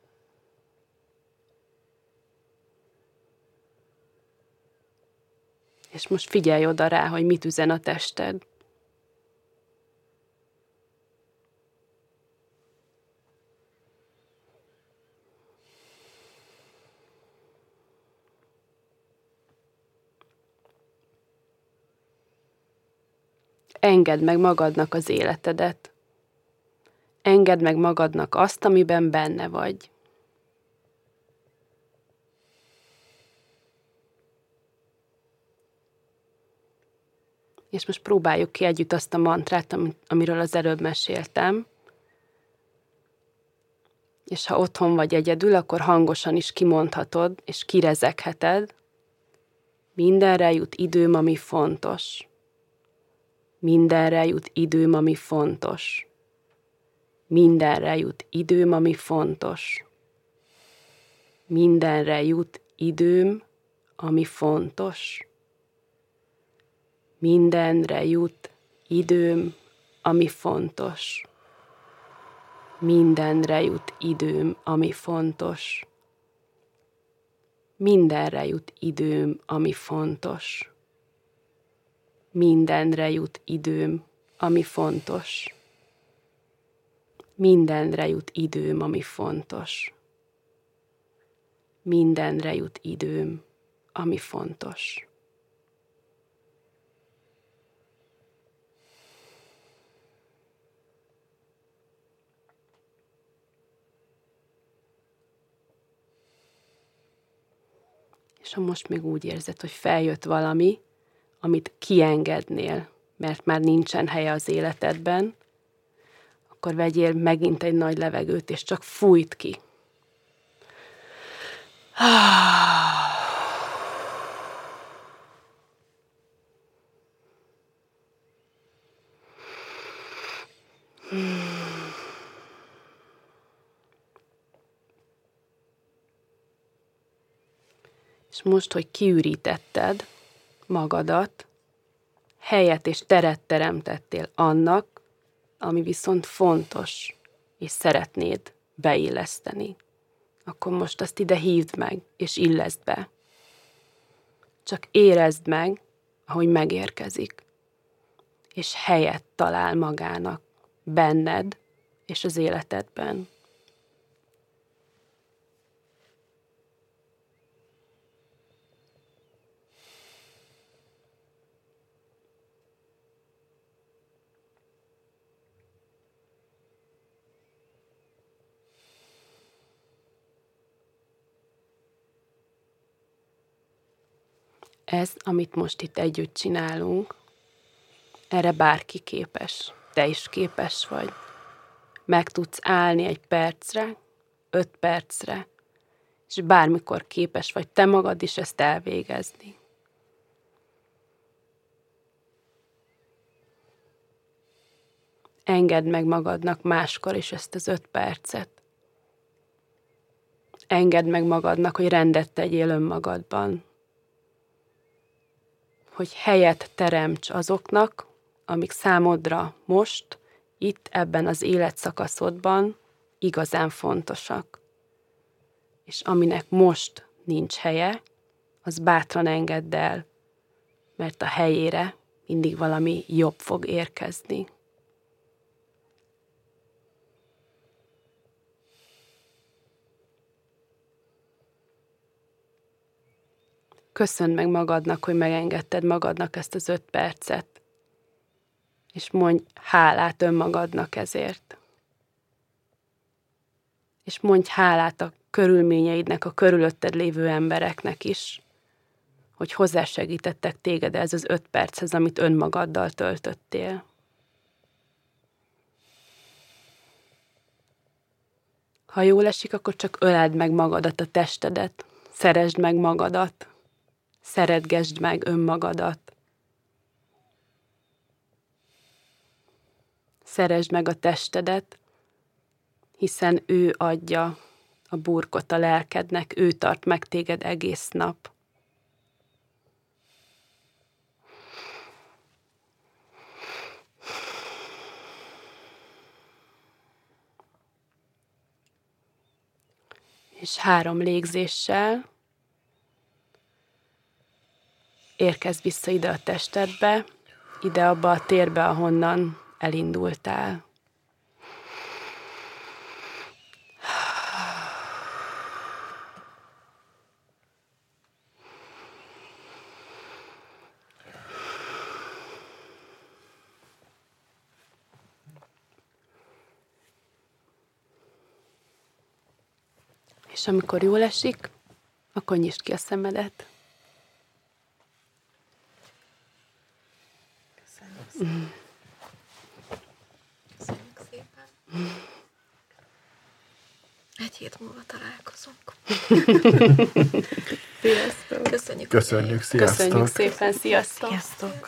És most figyelj oda rá, hogy mit üzen a tested. Engedd meg magadnak az életedet. Engedd meg magadnak azt, amiben benne vagy. És most próbáljuk ki együtt azt a mantrát, amiről az előbb meséltem. És ha otthon vagy egyedül, akkor hangosan is kimondhatod, és kirezegheted. Mindenre jut időm, ami fontos. Mindenre jut időm, ami fontos. Mindenre jut időm, ami fontos. Mindenre jut időm, ami fontos. Mindenre jut időm, ami fontos. Mindenre jut időm, ami fontos. Mindenre jut időm, ami fontos. Mindenre jut időm, ami fontos. Mindenre jut időm, ami fontos. Mindenre jut időm, ami fontos. És ha most még úgy érzed, hogy feljött valami, amit kiengednél, mert már nincsen helye az életedben, akkor vegyél megint egy nagy levegőt, és csak fújt ki. És most, hogy kiürítetted magadat, helyet és teret teremtettél annak, ami viszont fontos, és szeretnéd beilleszteni, akkor most azt ide hívd meg, és illeszd be. Csak érezd meg, ahogy megérkezik. és helyet talál magának benned és az életedben. Ez, amit most itt együtt csinálunk, erre bárki képes. Te is képes vagy. Meg tudsz állni egy percre, öt percre, és bármikor képes vagy te magad is ezt elvégezni. Engedd meg magadnak máskor is ezt az öt percet. Engedd meg magadnak, hogy rendet tegyél önmagadban. Hogy helyet teremts azoknak, amik számodra most, itt, ebben az életszakaszodban igazán fontosak. És aminek most nincs helye, az bátran engedd el, mert a helyére mindig valami jobb fog érkezni. Köszönd meg magadnak, hogy megengedted magadnak ezt az öt percet, és mondj hálát önmagadnak ezért. És mondj hálát a körülményeidnek, a körülötted lévő embereknek is, hogy hozzásegítettek téged ez az öt perchez, amit önmagaddal töltöttél. Ha jól esik, akkor csak öleld meg magadat, a testedet, szeresd meg magadat, szeretgesd meg önmagadat. Szeresd meg a testedet, hiszen ő adja a burkot a lelkednek, ő tart meg téged egész nap. És három légzéssel érkezz vissza ide a testedbe, ide abba a térbe, ahonnan elindultál. És amikor jól esik, akkor nyisd ki a szemedet. Köszönjük szépen. Mm. Egy hét múlva találkozunk. Sziasztok. Köszönjük. Köszönjük, sziasztok. Köszönjük szépen, sziasztok. Sziasztok.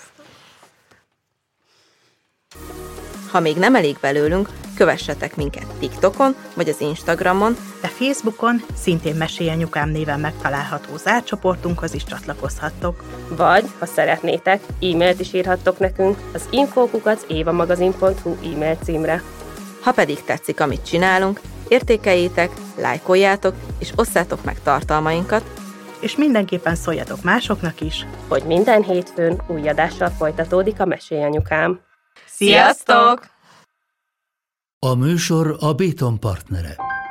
Ha még nem elég belőlünk, kövessetek minket TikTokon vagy az Instagramon, De Facebookon szintén Mesélj Anyukám néven megtalálható zárcsoportunkhoz is csatlakozhattok. Vagy, ha szeretnétek, e-mailt is írhattok nekünk az info kukac évamagazin pont hu e-mail címre. ha pedig tetszik, amit csinálunk, értékeljétek, lájkoljátok és osszátok meg tartalmainkat, És mindenképpen szóljatok másoknak is. Hogy minden hétfőn új adással folytatódik a Mesélj Anyukám. Sziasztok! A műsor a Béton partnere.